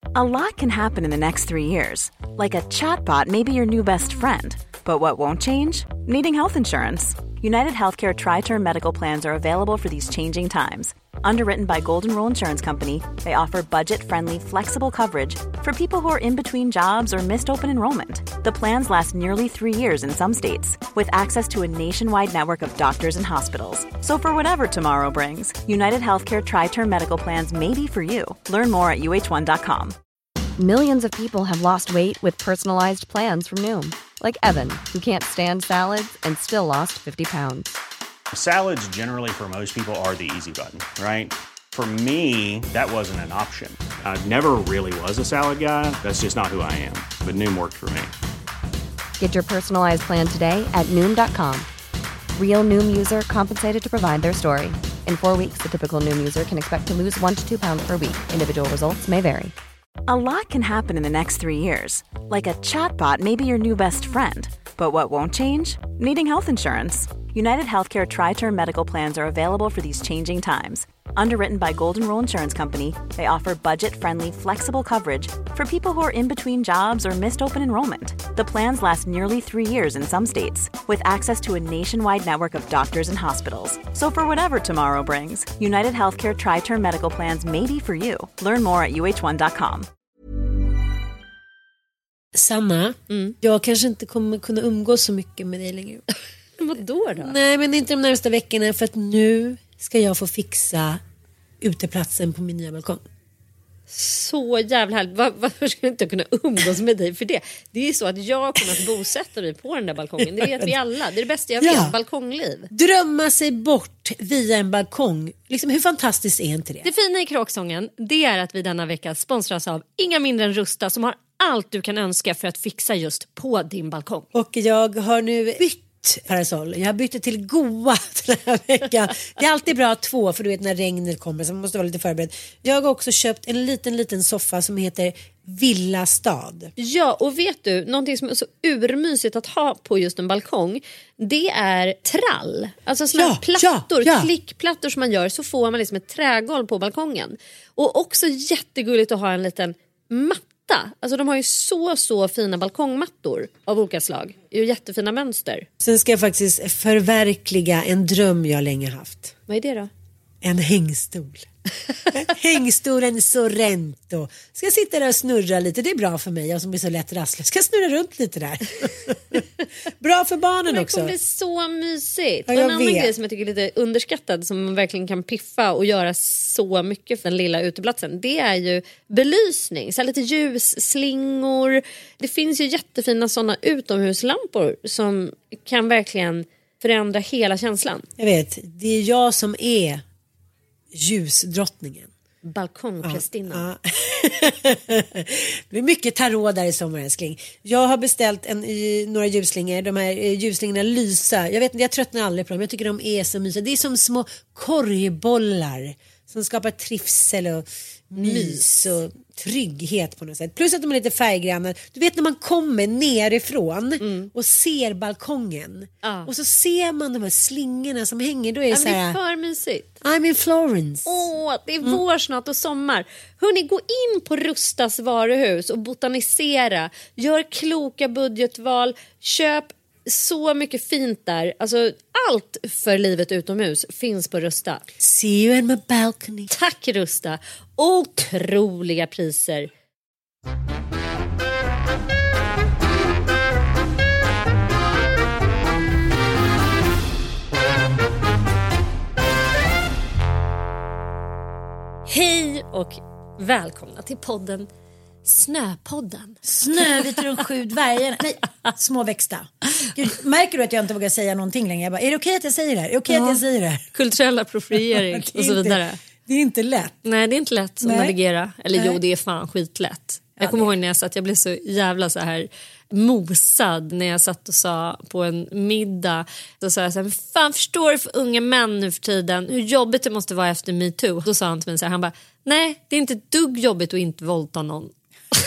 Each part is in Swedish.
A lot can happen in the next 3 years. Like a chatbot may be your new best friend. But what won't change? Needing health insurance. United Healthcare Tri-Term Medical Plans are available for these changing times. Underwritten by Golden Rule Insurance Company, they offer budget-friendly, flexible coverage for people who are in between jobs or missed open enrollment. The plans last nearly 3 years in some states, with access to a nationwide network of doctors and hospitals. So for whatever tomorrow brings, United Healthcare Tri-Term Medical Plans may be for you. Learn more at uh1.com. Millions of people have lost weight with personalized plans from Noom. Like Evan, who can't stand salads and still lost 50 pounds. Salads generally for most people are the easy button, right? For me, that wasn't an option. I never really was a salad guy. That's just not who I am. But Noom worked for me. Get your personalized plan today at Noom.com. Real Noom user compensated to provide their story. In 4 weeks, the typical Noom user can expect to lose 1 to 2 pounds per week. Individual results may vary. A lot can happen in the next 3 years. Like a chatbot may be your new best friend. But what won't change? Needing health insurance. United Healthcare Tri-Term Medical Plans are available for these changing times. Underwritten by Golden Rule Insurance Company, they offer budget-friendly, flexible coverage for people who are in between jobs or missed open enrollment. The plans last nearly 3 years in some states, with access to a nationwide network of doctors and hospitals. So for whatever tomorrow brings, United Healthcare Tri-Term Medical Plans may be for you. Learn more at uh1.com. Sanna, jag kanske inte kommer kunna umgås så mycket med dig längre. Vadå då? Nej, men inte de närmaste veckorna, för att nu ska jag få fixa uteplatsen på min nya balkong. Så jävla härligt. Varför skulle jag inte kunna umgås med dig för det? Det är ju så att jag kommer att bosätta mig på den där balkongen. Det vet vi alla. Det är det bästa jag vet, balkongliv. Drömma sig bort via en balkong. Liksom, hur fantastiskt är inte det? Det fina i Kråksången, det är att vi denna vecka sponsras av inga mindre än Rusta, som har allt du kan önska för att fixa just på din balkong. Och jag har nu bytt parasoll. Jag har bytt till goa den här veckan. Det är alltid bra att ha 2, för du vet när regnet kommer, så man måste vara lite förberedd. Jag har också köpt en liten soffa som heter Villa Stad. Ja, och vet du, någonting som är så urmysigt att ha på just en balkong, det är trall. Alltså såna plattor, klickplattor som man gör, så får man liksom ett trägolv på balkongen. Och också jättegulligt att ha en liten matta. Alltså de har ju så fina balkongmattor av olika slag. Det är ju jättefina mönster. Sen ska jag faktiskt förverkliga en dröm jag länge haft. Vad är det då? En hängstol. Hängstolen Sorrento. Ska jag sitta där och snurra lite. Det är bra för mig, jag som är så lätt rasslig. Ska jag snurra runt lite där. Bra för barnen också. Det kommer bli så mysigt. Ja, och en annan vet. grej som jag tycker är lite underskattad, som man verkligen kan piffa och göra så mycket för den lilla uteplatsen, det är ju belysning. Så här lite ljusslingor. Det finns ju jättefina sådana utomhuslampor som kan verkligen förändra hela känslan. Jag vet, det är jag som är ljusdrottningen. Balkongprästinnan. Ja. Det blir mycket tarot där i sommar, älskling. Jag har beställt några ljusslingor. De här ljusslingorna lyser. Jag vet inte, jag tröttnar aldrig på dem. Jag tycker de är så mysiga. Det är som små korgbollar som skapar trivsel och mys och trygghet på något sätt. Plus att de är lite färggranna. Du vet när man kommer nerifrån och ser balkongen. Och så ser man de här slingorna som hänger. Då är det så här, det är för mysigt. I'm in Florence. Det är vår snart och sommar. Hörrni, gå in på Rustas varuhus och botanisera. Gör kloka budgetval. Köp så mycket fint där. Alltså allt för livet utomhus finns på Rusta. See you in my balcony. Tack Rusta. Otroliga priser. Hej och välkomna till podden Snöpodden. Snövit och de 7 dvärgarna. Nej, små växta. Gud, märker du att jag inte vågar säga någonting längre? Jag bara, är det okej att jag säger det här? Är det okej att jag säger det här? Kulturell appropriering och så vidare. Det är inte lätt. Nej, det är inte lätt att navigera. Eller jo, det är fan skitlätt. Jag kommer ihåg när jag blev så jävla så här mosad när jag satt och sa på en middag. Då sa jag så här, fan förstår du för unga män nu för tiden hur jobbigt det måste vara efter MeToo? Då sa han till mig så här, han bara, nej det är inte ett dugg jobbigt att inte våldta någon.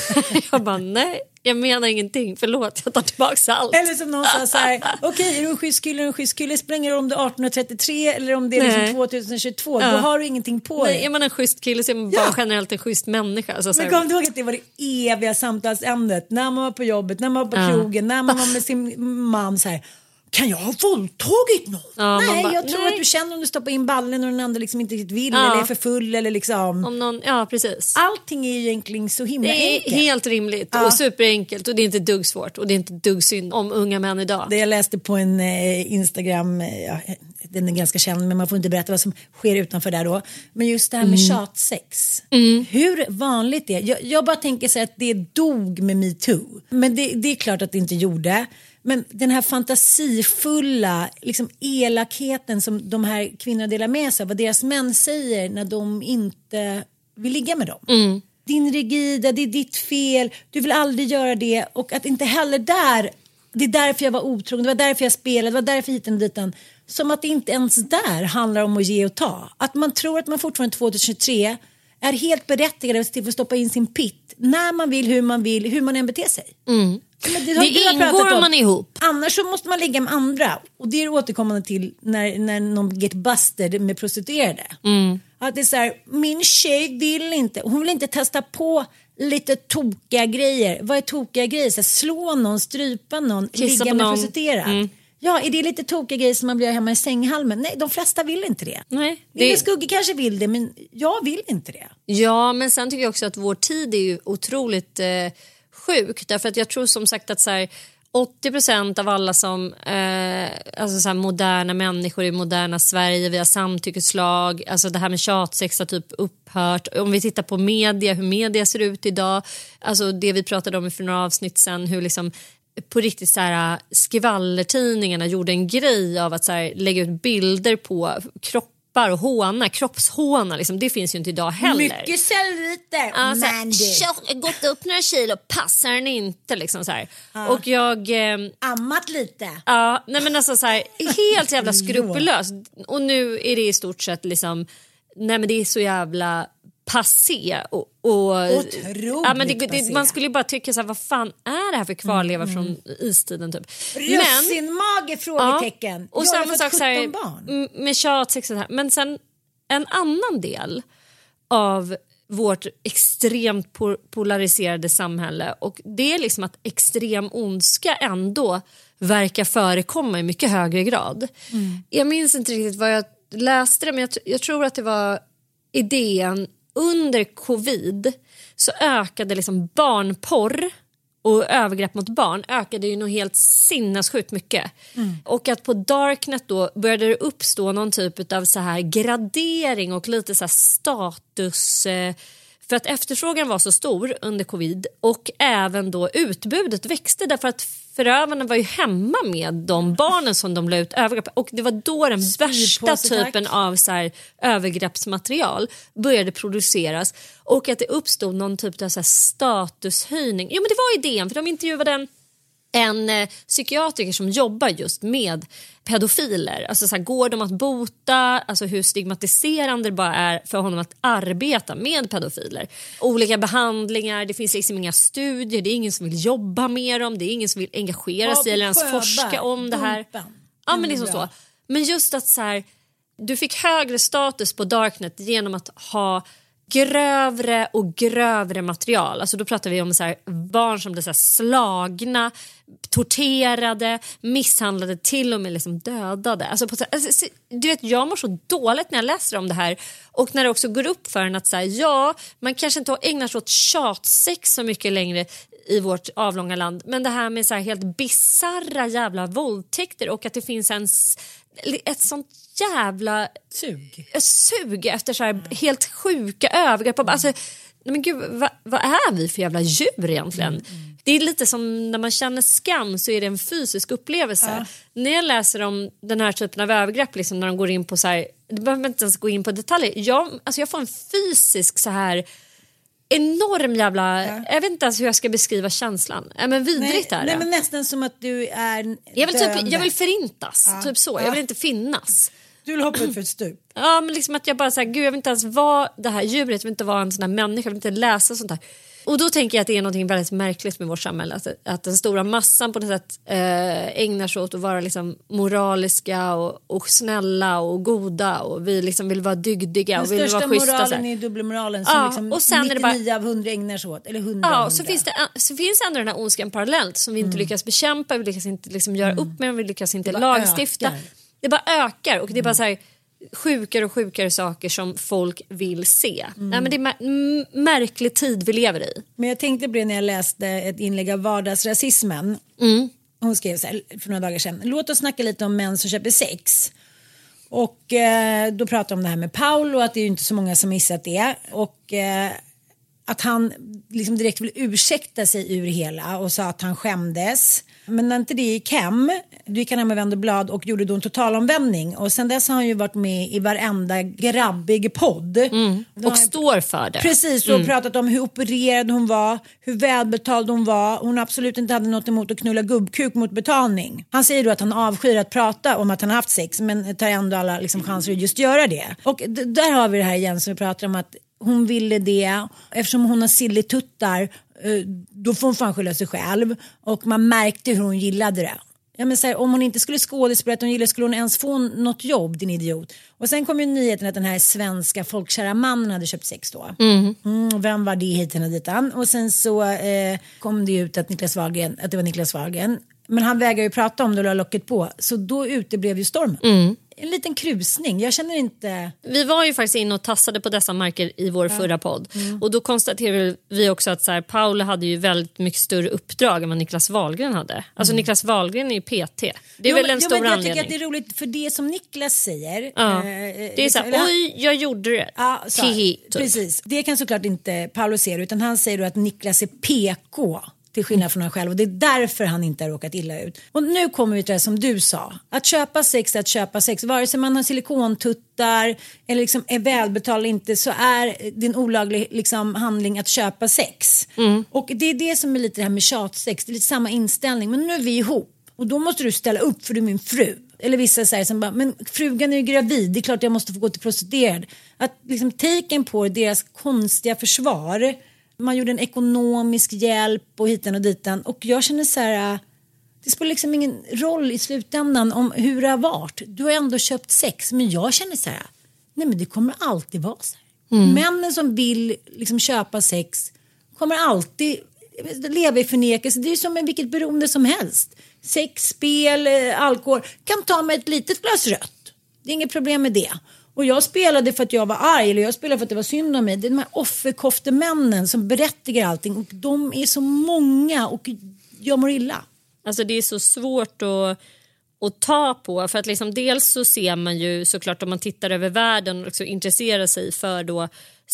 Jag bara, nej, jag menar ingenting. Förlåt, jag tar tillbaka allt. Eller som någon sa så här, okej, är du en schysst kille, spelar det om det är 1833 eller om det är liksom 2022, då har du ingenting på dig. Är man en schysst kille så är man bara generellt en schysst människa. Alltså, men kom du ihåg att det var det eviga samtalsämnet när man var på jobbet, när man var på krogen, när man var med sin man så här. Kan jag ha våldtagit någon? Nej, jag tror att du känner om du stoppar in ballen och den andra liksom inte riktigt vill eller är för full eller liksom. Om någon, ja, precis. Allting är ju egentligen så himla enkelt. Det är helt rimligt och superenkelt och det är inte dugg svårt och det är inte dugg synd om unga män idag. Det jag läste på en Instagram, den är ganska känd men man får inte berätta vad som sker utanför där då. Men just det här med tjatsex. Hur vanligt det är. Jag bara tänker så att det dog med MeToo. Men det är klart att det inte gjorde. Men den här fantasifulla liksom elakheten som de här kvinnorna delar med sig av, vad deras män säger när de inte vill ligga med dem. Din rigida, det är ditt fel, du vill aldrig göra det. Och att inte heller där, det är därför jag var otrogen, det var därför jag spelade, det var därför hiten och ditan. Som att det inte ens där handlar om att ge och ta. Att man tror att man fortfarande 2023 är helt berättigad till att stoppa in sin pitt när man vill, hur man än beter sig. Det ingår om man är ihop. Annars så måste man ligga med andra. Och det är återkommande till när någon get busted med prostituerade. Att det är så här, min tjej vill inte. Hon vill inte testa på lite tokiga grejer. Vad är tokiga grejer? Så här, slå någon, strypa någon, kissa ligga med någon. prostituerad. Ja, är det lite tokiga grejer som man blir hemma i sänghalmen? Nej, de flesta vill inte det. Nej, Min skugga kanske vill det, men jag vill inte det. Ja, men sen tycker jag också att vår tid är ju otroligt sjuk. Därför att jag tror som sagt att så här, 80% av alla som alltså så här, moderna människor i moderna Sverige, vi har samtyckeslag, alltså det här med tjatsex har typ upphört. Om vi tittar på media, hur media ser ut idag, alltså det vi pratade om för några avsnitt sen, hur liksom på riktigt så här skvallertidningarna gjorde en grej av att så här, lägga ut bilder på kroppar och kroppshåna liksom, det finns ju inte idag heller. Mycket celluliter. Gått upp några kilo, passar den inte liksom så här. Och jag ammat lite. Ja, nej men alltså så här, helt jävla skrupellöst. Och nu är det i stort sett liksom, nej men det är så jävla passé och ja, men man skulle ju bara tycka så här, vad fan är det här för kvarleva från istiden typ. Russinmage frågetecken. Ja, och samma sak så här, med tjatsex och så här. Men sen en annan del av vårt extremt polariserade samhälle, och det är liksom att extrem ondska ändå verkar förekomma i mycket högre grad. Jag minns inte riktigt vad jag läste det, men jag tror att det var idén under covid så ökade liksom barnporr och övergrepp mot barn ökade ju nog helt sinnessjukt mycket. Och att på Darknet då började det uppstå någon typ av så här gradering och lite så här status, för att efterfrågan var så stor under covid och även då utbudet växte därför att förövarna var ju hemma med de barnen som de la ut övergrepp, och det var då den värsta typen av så här övergreppsmaterial började produceras, och att det uppstod någon typ av så här statushöjning. Ja, men det var idén, för de intervjuade en psykiatriker som jobbar just med pedofiler. Alltså så här, går de att bota? Alltså hur stigmatiserande det bara är för honom att arbeta med pedofiler. Olika behandlingar, det finns liksom inga studier, det är ingen som vill jobba med dem, det är ingen som vill engagera sig eller ens forska om det här. Ja, men liksom så. Men just att så här, du fick högre status på Darknet genom att ha grövre och grövre material. Alltså då pratar vi om så här, barn som blir så här slagna, torterade, misshandlade, till och med liksom dödade. Alltså, du vet, jag mår så dåligt när jag läser om det här, och när det också går upp för en att så här, ja, man kanske inte ägnar sig åt tjatsex så mycket längre i vårt avlånga land, men det här med så här helt bizarra jävla våldtäkter, och att det finns ett sånt jävla sug efter så här helt sjuka övergrepp. Alltså, nej men gud, vad är vi för jävla djur egentligen? Det är lite som när man känner skam, så är det en fysisk upplevelse. När jag läser om den här typen av övergrepp, liksom, när de går in på så här, det behöver inte ens gå in på detaljer. Jag får en fysisk så här enorm jävla, jag vet inte ens hur jag ska beskriva känslan. Men vidrigt är det. Nej, men nästan som att du är jag vill förintas, typ så. Jag vill inte finnas. Du vill hoppa ut för ett stup. Ja, men liksom att jag bara säger, gud, jag vill inte ens vara det här djuret, jag vill inte vara en sån här människa, jag vill inte läsa sånt här. Och då tänker jag att det är något väldigt märkligt med vårt samhälle. Att den stora massan på något sätt ägnar sig åt att vara liksom moraliska och snälla och goda. Och vi liksom vill vara dygdiga och vill vara schyssta. Den största moralen är dubbelmoralen som liksom och sen 99 av 100 ägnar sig åt. Eller 100 ja, av 100. Så finns ändå den här ondskan parallellt som vi inte lyckas bekämpa. Vi lyckas inte liksom göra upp med, vi lyckas inte lagstifta. Ökar. Det bara ökar och det är bara så här sjukare och sjukare saker som folk vill se. Nej, men det är märklig tid vi lever i. Men jag tänkte på det när jag läste ett inlägg av vardagsrasismen. Hon skrev så här för några dagar sedan. Låt oss snacka lite om män som köper sex. Och då pratar om det här med Paul och att det är ju inte så många som missat det. Och att han liksom direkt vill ursäkta sig ur hela och sa att han skämdes. Men när inte det gick hem, då gick han hem med Vänd och blad och gjorde då en totalomvändning. Och sen dess har han ju varit med i varenda grabbig podd. Och står för det. Precis, och pratat om hur opererad hon var, hur välbetald hon var. Hon absolut inte hade något emot att knulla gubbkuk mot betalning. Han säger då att han avskyr att prata om att han har haft sex, men tar ändå alla liksom chanser att just göra det. Och där har vi det här igen som vi pratar om att hon ville det, eftersom hon har sillituttar då får hon fan skylla sig själv. Och man märkte hur hon gillade det. Ja, men så här, om hon inte skulle skådespela att hon gillade, skulle hon ens få något jobb, din idiot. Och sen kom ju nyheten att den här svenska folkkära mannen hade köpt sex då. Vem var det hiten och ditan? Och sen så kom det ut att det var Niklas Wahlgren. Men han vägrar ju prata om det och la locket på. Så då uteblev ju stormen. En liten krusning, jag känner inte... Vi var ju faktiskt inne och tassade på dessa marker i vår förra podd. Och då konstaterade vi också att så här, Paula hade ju väldigt mycket större uppdrag än vad Niklas Wahlgren hade. Alltså Niklas Wahlgren är ju PT. Det är väl en stor anledning. Jag tycker att det är roligt för det som Niklas säger. Det är så här, oj, jag gjorde det. Typ. Precis, det kan såklart inte Paula se, utan han säger då att Niklas är PK. Till skillnad från han själv. Och det är därför han inte har råkat illa ut. Och nu kommer vi till det som du sa. Att köpa sex är att köpa sex. Vare sig man har silikontuttar eller liksom är välbetald inte, så är det en olaglig liksom handling att köpa sex. Och det är det som är lite det här med tjatsex. Det är lite samma inställning. Men nu är vi ihop. Och då måste du ställa upp för du är min fru. Eller vissa säger som bara, men frugan är ju gravid. Det är klart jag måste få gå till prostituerad. Att liksom taken på deras konstiga försvar. Man gjorde en ekonomisk hjälp och hitan och ditan. Och jag känner så här, det spelar liksom ingen roll i slutändan om hur det har varit. Du har ändå köpt sex. Men jag känner så här, nej men det kommer alltid vara så här. Männen som vill liksom köpa sex kommer alltid leva i förnekelse. Det är som med vilket beroende som helst. Sex, spel, alkohol. Kan ta med ett litet glas rött. Det är inget problem med det. Och jag spelade för att jag var arg, eller jag spelade för att det var synd om mig. Det är de här offerkoftemännen som berättigar allting. Och de är så många och jag mår illa. Alltså det är så svårt att ta på. För att liksom dels så ser man ju såklart om man tittar över världen och också intresserar sig för då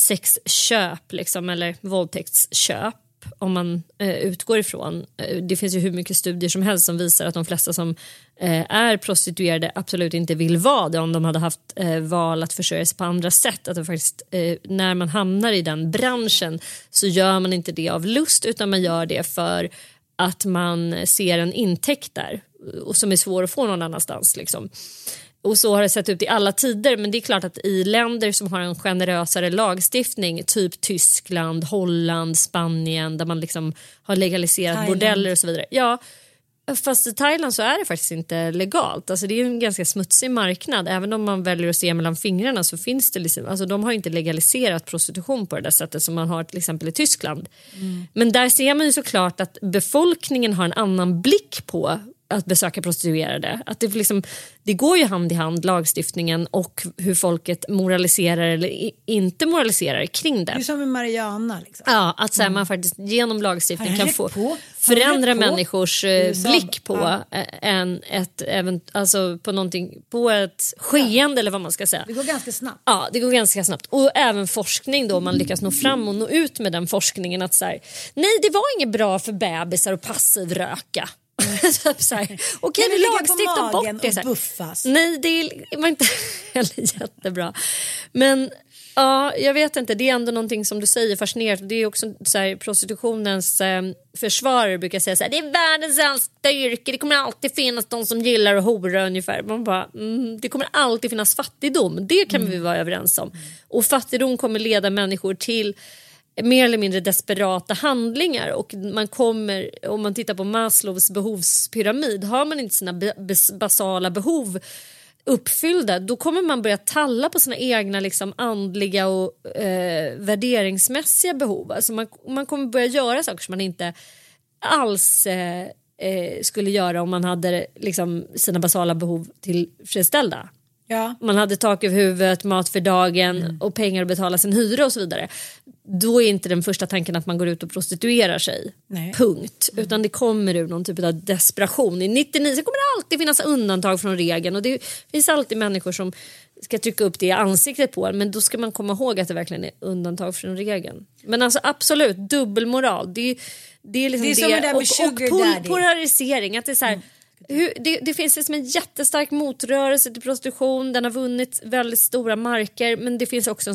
sexköp liksom, eller våldtäktsköp. Om man utgår ifrån. Det finns ju hur mycket studier som helst som visar att de flesta som är prostituerade absolut inte vill vara det om de hade haft val att försörja sig på andra sätt. Att det faktiskt, när man hamnar i den branschen så gör man inte det av lust, utan man gör det för att man ser en intäkt där och som är svår att få någon annanstans liksom. Och så har det sett ut i alla tider, men det är klart att i länder som har en generösare lagstiftning, typ Tyskland, Holland, Spanien, där man liksom har legaliserat Thailand, bordeller och så vidare. Ja, fast i Thailand så är det faktiskt inte legalt. Alltså det är en ganska smutsig marknad. Även om man väljer att se mellan fingrarna så finns det liksom, alltså de har inte legaliserat prostitution på det där sättet som man har till exempel i Tyskland. Men där ser man ju såklart att befolkningen har en annan blick på att besöka prostituerade. Att det går ju hand i hand, lagstiftningen och hur folket moraliserar eller inte moraliserar kring det. Det är som med Mariana. Liksom. Ja, att så här, man faktiskt genom lagstiftning kan få förändra människors blick på alltså på någonting, på ett skeende eller vad man ska säga. Det går ganska snabbt. Ja, det går ganska snabbt. Och även forskning då, man lyckas nå fram och nå ut med den forskningen att så här, nej, det var inget bra för bebisar att passivröka. Okej, vi lagstiftar bort det. Buffas. Nej, det var inte heller jättebra. Men ja, jag vet inte. Det är ändå någonting som du säger fascinerande. Det är också så här, prostitutionens försvarare brukar säga så här, det är världens äldsta yrke. Det kommer alltid finnas de som gillar att hora ungefär. Man bara, det kommer alltid finnas fattigdom. Det kan vi vara överens om. Och fattigdom kommer leda människor till mer eller mindre desperata handlingar, och man kommer, om man tittar på Maslows behovspyramid, har man inte sina basala behov uppfyllda, då kommer man börja talla på sina egna liksom andliga och värderingsmässiga behov. Alltså man kommer börja göra saker som man inte alls skulle göra om man hade liksom sina basala behov tillfredsställda. Ja. Man hade tak över huvudet, mat för dagen och pengar att betala sin hyra och så vidare. Då är inte den första tanken att man går ut och prostituerar sig. Nej. Punkt. Utan det kommer ur någon typ av desperation. I 99 så kommer det alltid finnas undantag från regeln. Och det finns alltid människor som ska trycka upp det i ansiktet på en. Men då ska man komma ihåg att det verkligen är undantag från regeln. Men alltså absolut, dubbelmoral. Det är liksom det är som det där med sugar daddy. Polarisering. Att det är så här... Det finns liksom en jättestark motrörelse till prostitution. Den har vunnit väldigt stora marker. Men det finns också en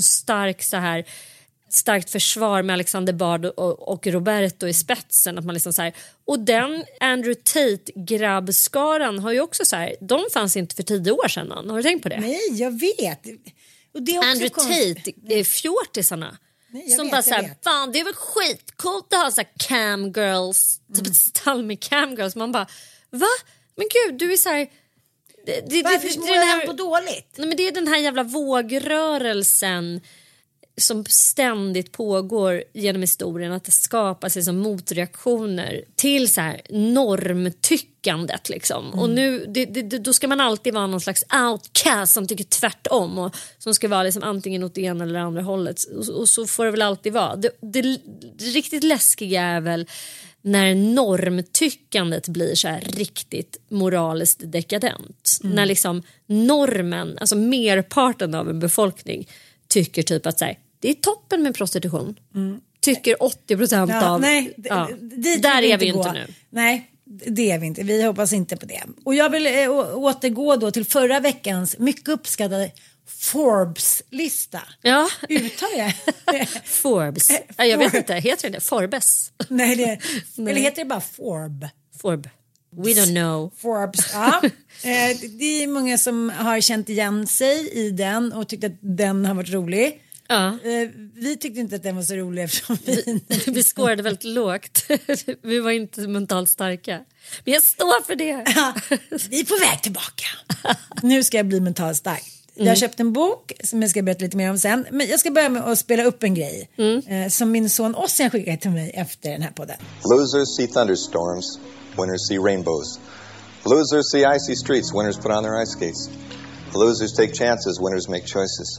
starkt försvar med Alexander Bard och Roberto i spetsen. Att man liksom så här, och den Andrew Tate-grabbskaran har ju också så här, de fanns inte för 10 år sedan. Har du tänkt på det? Nej, jag vet. Och det är också Andrew Tate, fjortisarna. Som bara såhär, fan det är väl skitcoolt att ha såhär camgirls, typ ett stall med camgirls. Man bara, va? Men gud, du är såhär... Varför mår han på dåligt? Nej, men det är den här jävla vågrörelsen som ständigt pågår genom historien, att det skapar sig som motreaktioner till så här normtyckandet liksom. Och nu då ska man alltid vara någon slags outcast som tycker tvärtom och som ska vara liksom antingen åt det ena eller andra hållet, och så får det väl alltid vara. Det riktigt läskiga är väl när normtyckandet blir så här riktigt moraliskt dekadent. När liksom normen, alltså merparten av en befolkning tycker typ att så här, det är toppen med prostitution. Tycker 80% av... Nej, där är vi inte nu. Nej, det är vi inte. Vi hoppas inte på det. Och jag vill återgå då till förra veckans mycket uppskattade Forbes-lista. Ja. Uttalar jag? Forbes. Jag vet inte, heter det Forbes? Nej, eller heter det bara Forb? We don't know. Forbes, ja. Det är många som har känt igen sig i den och tyckt att den har varit rolig. Ja. Vi tyckte inte att den var så rolig eftersom vi skårade väldigt lågt. Vi var inte mentalt starka. Men jag står för det. Ja, vi är på väg tillbaka. Nu ska jag bli mentalt stark. Jag har köpt en bok som jag ska berätta lite mer om sen. Men jag ska börja med att spela upp en grej som min son Ossian skickade till mig efter den här podden. Losers see thunderstorms, winners see rainbows. Losers see icy streets, winners put on their ice skates. Losers take chances, winners make choices.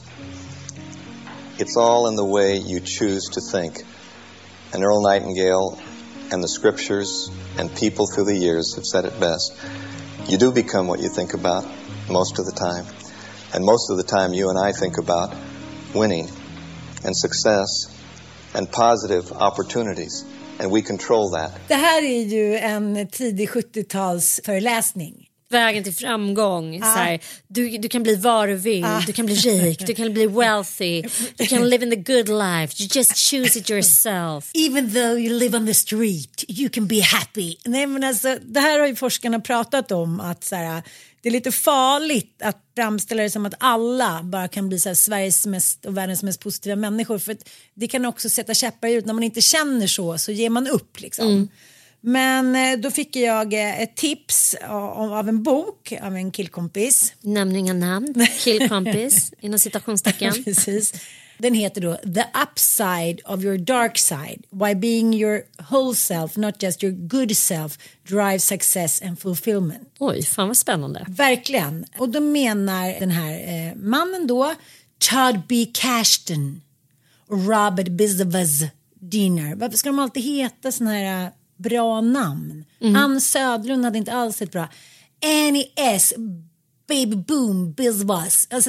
It's all in the way you choose to think. And Earl Nightingale and the scriptures and people through the years have said it best. You do become what you think about most of the time. And most of the time you and I think about winning and success and positive opportunities. And we control that. Det här är ju en tidig 70-tals föreläsning. Vägen till framgång. Så här, du kan bli vad du vill. Du kan bli rik. Du kan bli wealthy. Du kan live in the good life. You just choose it yourself. Even though you live on the street, you can be happy. Nej, men alltså, det här har ju forskarna pratat om. Att så här, det är lite farligt att framställa det som att alla bara kan bli så här, Sveriges mest och världens mest positiva människor. För att det kan också sätta käppar ut. När man inte känner så ger man upp liksom. Men då fick jag ett tips av en bok av en killkompis. Nämn inga namn. Killkompis inom citationstecken. Precis. Den heter då The Upside of Your Dark Side. Why being your whole self, not just your good self, drives success and fulfillment. Oj, fan vad spännande. Verkligen. Och då menar den här mannen då Todd B. Cashton och Robert Biswas Diener. Varför ska de alltid heta såna här bra namn? Ann Södlund hade inte alls ett bra. Annie S. Baby Boom Biswas. Alltså,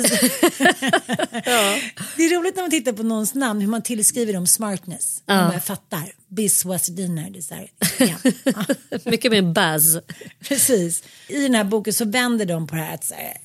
ja. Det är roligt när man tittar på någons namn hur man tillskriver dem smartness. Man fattar. Biswas Diener. Det är så här, mycket mer buzz. Precis. I den här boken så vänder de på det här att så här,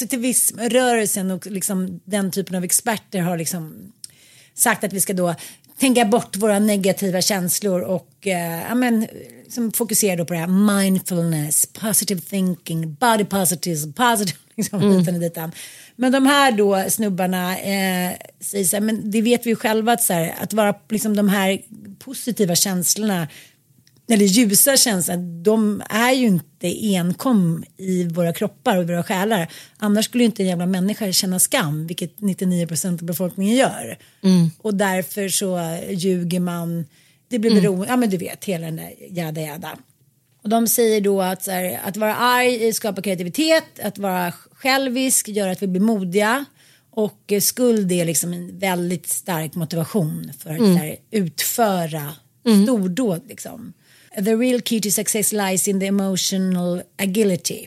positivismrörelsen och liksom den typen av experter har liksom sagt att vi ska då tänka bort våra negativa känslor och liksom fokusera då på det här mindfulness, positive thinking, body positive liksom, ditan. Men de här då snubbarna säger så här, men det vet vi ju själva att, så här, att vara liksom de här positiva känslorna eller ljusa känslor, de är ju inte enkom i våra kroppar och våra själar. Annars skulle ju inte en jävla människa känna skam, vilket 99% av befolkningen gör. Och därför så ljuger man, det blir beroende, ja men du vet, hela den där jada. Och de säger då att, så här, att vara arg skapar kreativitet, att vara självisk gör att vi blir modiga. Och skuld är liksom en väldigt stark motivation för att så här, utföra stordåd liksom. The real key to success lies in the emotional agility.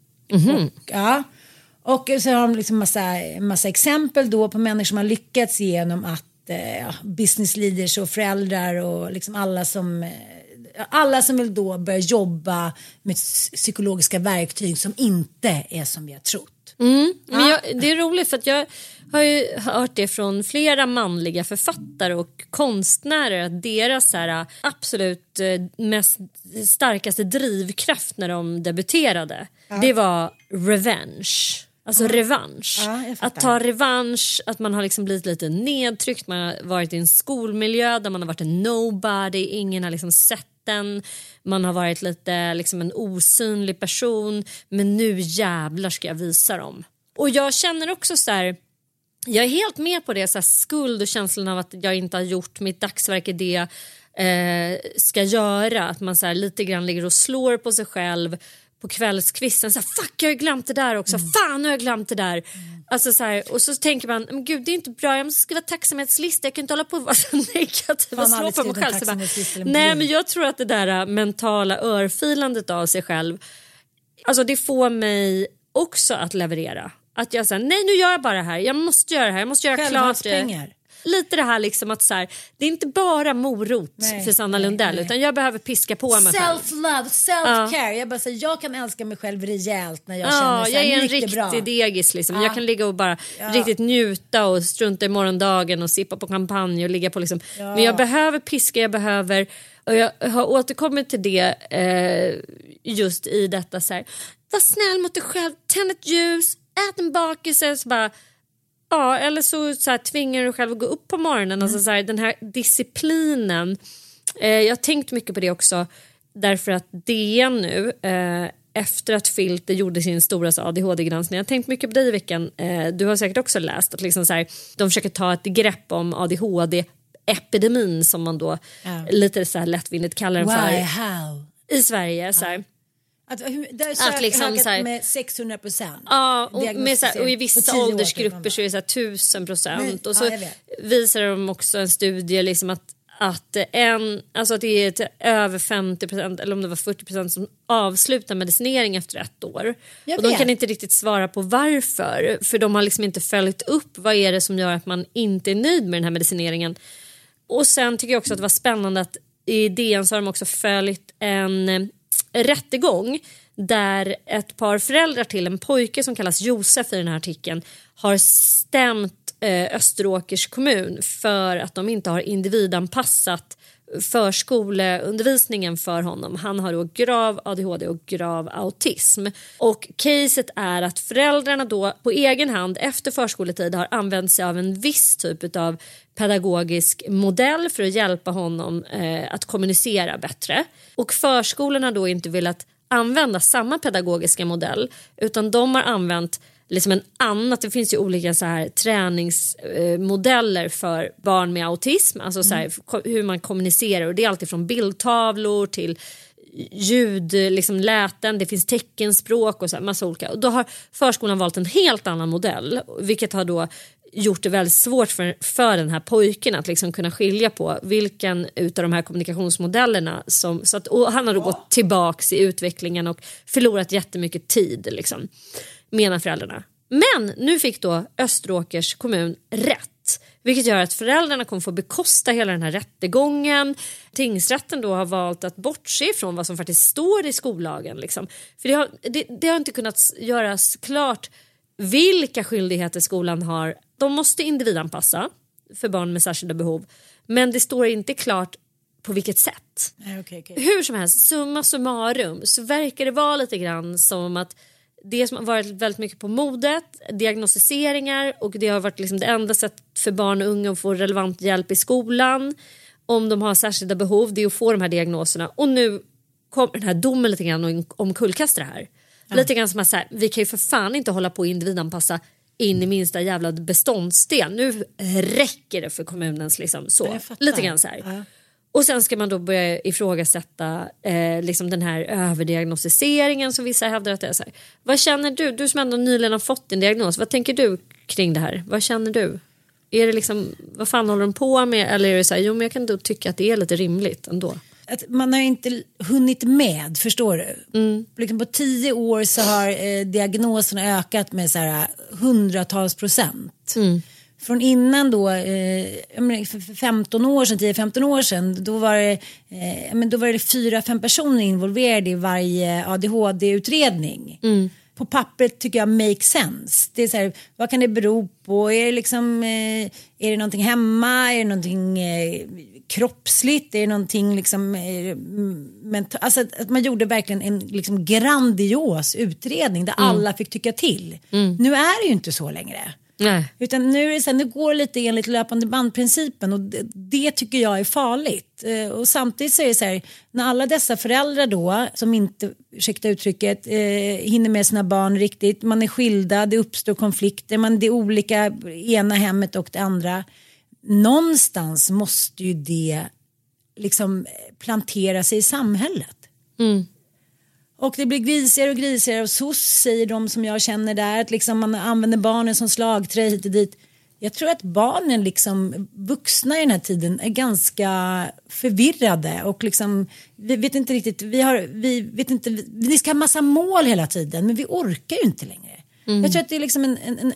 Och så har de liksom massa exempel då på människor som har lyckats genom att business leaders och föräldrar och liksom alla som vill då börja jobba med psykologiska verktyg som inte är som vi har trott. Men det är roligt för att jag har ju hört det från flera manliga författare och konstnärer att deras här, absolut mest starkaste drivkraft när de debuterade det var revenge. Alltså revansch. Att ta revansch, att man har liksom blivit lite nedtryckt, man har varit i en skolmiljö där man har varit en nobody, ingen har liksom sett den. Man har varit lite liksom en osynlig person, men nu jävlar ska jag visa dem. Och jag känner också så här, jag är helt med på det, så här, skuld och känslan av att jag inte har gjort mitt dagsverk i det ska göra, att man så här, lite grann ligger och slår på sig själv på kvällskvisten, så här, fuck jag har glömt det där också, fan nu har jag glömt det där. Alltså så här, och så tänker man, men gud det är inte bra, jag måste skriva tacksamhetslista, jag kan inte hålla på och vara så negativ och slå på mig själv. Så bara, nej men jag tror att det där mentala örfilandet av sig själv, alltså det får mig också att leverera. Att jag säger, nej nu gör jag bara det här, jag måste göra det här, jag måste göra klart det. Lite det här liksom att så här, det är inte bara morot för Sanna Lundell, utan jag behöver piska på mig själv. Self-love, self-care. Jag bara säger, jag kan älska mig själv rejält när jag känner så här, jag är en riktig degis liksom. Jag kan ligga och bara riktigt njuta och strunta i morgondagen och sippa på champagne och ligga på liksom. Men jag behöver piska, och jag har återkommit till det just i detta så här, var snäll mot dig själv, tänd ett ljus, ät en bakelse, så bara eller så här, tvingar du själv att gå upp på morgonen. Alltså, så här, den här disciplinen. Jag har tänkt mycket på det också. Därför att DN nu, efter att Filter gjorde sin stora ADHD-granskning. Jag har tänkt mycket på det i veckan. Du har säkert också läst att liksom, så här, de försöker ta ett grepp om ADHD-epidemin som man då lite så här lättvindigt kallar den för. How? I Sverige, så här. Att liksom så här, med 600%. Ja, och i vissa åldersgrupper så är det så här 1000%. Och så visar de också en studie liksom att det är över 50% eller om det var 40% som avslutar medicinering efter 1 år. Och de kan inte riktigt svara på varför. För de har liksom inte följt upp vad är det som gör att man inte är nöjd med den här medicineringen. Och sen tycker jag också att det var spännande att i DN så har de också följt en rättegång där ett par föräldrar till en pojke som kallas Josef i den här artikeln har stämt Österåkers kommun för att de inte har individanpassat förskoleundervisningen för honom. Han har då grav ADHD och grav autism. Och caset är att föräldrarna då på egen hand efter förskoletid har använt sig av en viss typ av pedagogisk modell för att hjälpa honom att kommunicera bättre. Och förskolorna då inte velat använda samma pedagogiska modell, utan de har använt liksom en annat. Det finns ju olika så här träningsmodeller för barn med autism, alltså så här, hur man kommunicerar, och det är alltid från bildtavlor till ljud, liksom läten, det finns teckenspråk och så här, massa olika. Och då har förskolan valt en helt annan modell, vilket har då gjort det väldigt svårt för den här pojken att liksom kunna skilja på vilken utav de här kommunikationsmodellerna som, så att, och han har då gått tillbaks i utvecklingen och förlorat jättemycket tid liksom, menar föräldrarna. Men nu fick då Österåkers kommun rätt, vilket gör att föräldrarna kommer få bekosta hela den här rättegången. Tingsrätten då har valt att bortse från vad som faktiskt står i skollagen liksom. För det har inte kunnat göras klart vilka skyldigheter skolan har. De måste individanpassa för barn med särskilda behov. Men det står inte klart på vilket sätt. Okay. Hur som helst, summa summarum så verkar det vara lite grann som att det som har varit väldigt mycket på modet, diagnostiseringar, och det har varit liksom det enda sättet för barn och unga att få relevant hjälp i skolan om de har särskilda behov, det är att få de här diagnoserna. Och nu kommer den här domen lite grann och omkullkastar det här. Ja. Lite grann som att så här, vi kan ju för fan inte hålla på att individanpassa in i minsta jävla beståndsdel. Nu räcker det för kommunens liksom så. Lite grann så här. Ja. Och sen ska man då börja ifrågasätta liksom den här överdiagnostiseringen som vissa hävdar att det är så här. Vad känner du? Du som ändå nyligen har fått din diagnos. Vad tänker du kring det här? Vad känner du? Är det liksom, vad fan håller de på med? Eller är det så här, jo men jag kan då tycka att det är lite rimligt ändå. Att man har inte hunnit med, förstår du? Liksom på 10 år så har diagnoserna ökat med så här 100-tals %. Från innan då, för 15 år sedan, 10-15 år sedan, då var det 4-5 personer involverade i varje ADHD-utredning. På pappret tycker jag make sense. Det är så här, vad kan det bero på? Är det någonting hemma? Är det någonting kroppsligt? Är det någonting liksom alltså att man gjorde verkligen en liksom grandios utredning där alla fick tycka till. Nu är det ju inte så längre. Nej. Utan nu är det så här, nu går det lite enligt löpande bandprincipen och det tycker jag är farligt. Och samtidigt så är det så här, när alla dessa föräldrar då som inte, ursäkta uttrycket, hinner med sina barn riktigt, man är skilda, det uppstår konflikter, det är olika, ena hemmet och det andra. Någonstans måste ju det liksom plantera sig i samhället. Och det blir grisigare och så säger de som jag känner där att liksom man använder barnen som slagträ hit och dit. Jag tror att barnen liksom vuxna i den här tiden är ganska förvirrade och liksom vi vet inte riktigt, vi ska ha massa mål hela tiden men vi orkar ju inte längre. Jag tror att det är liksom en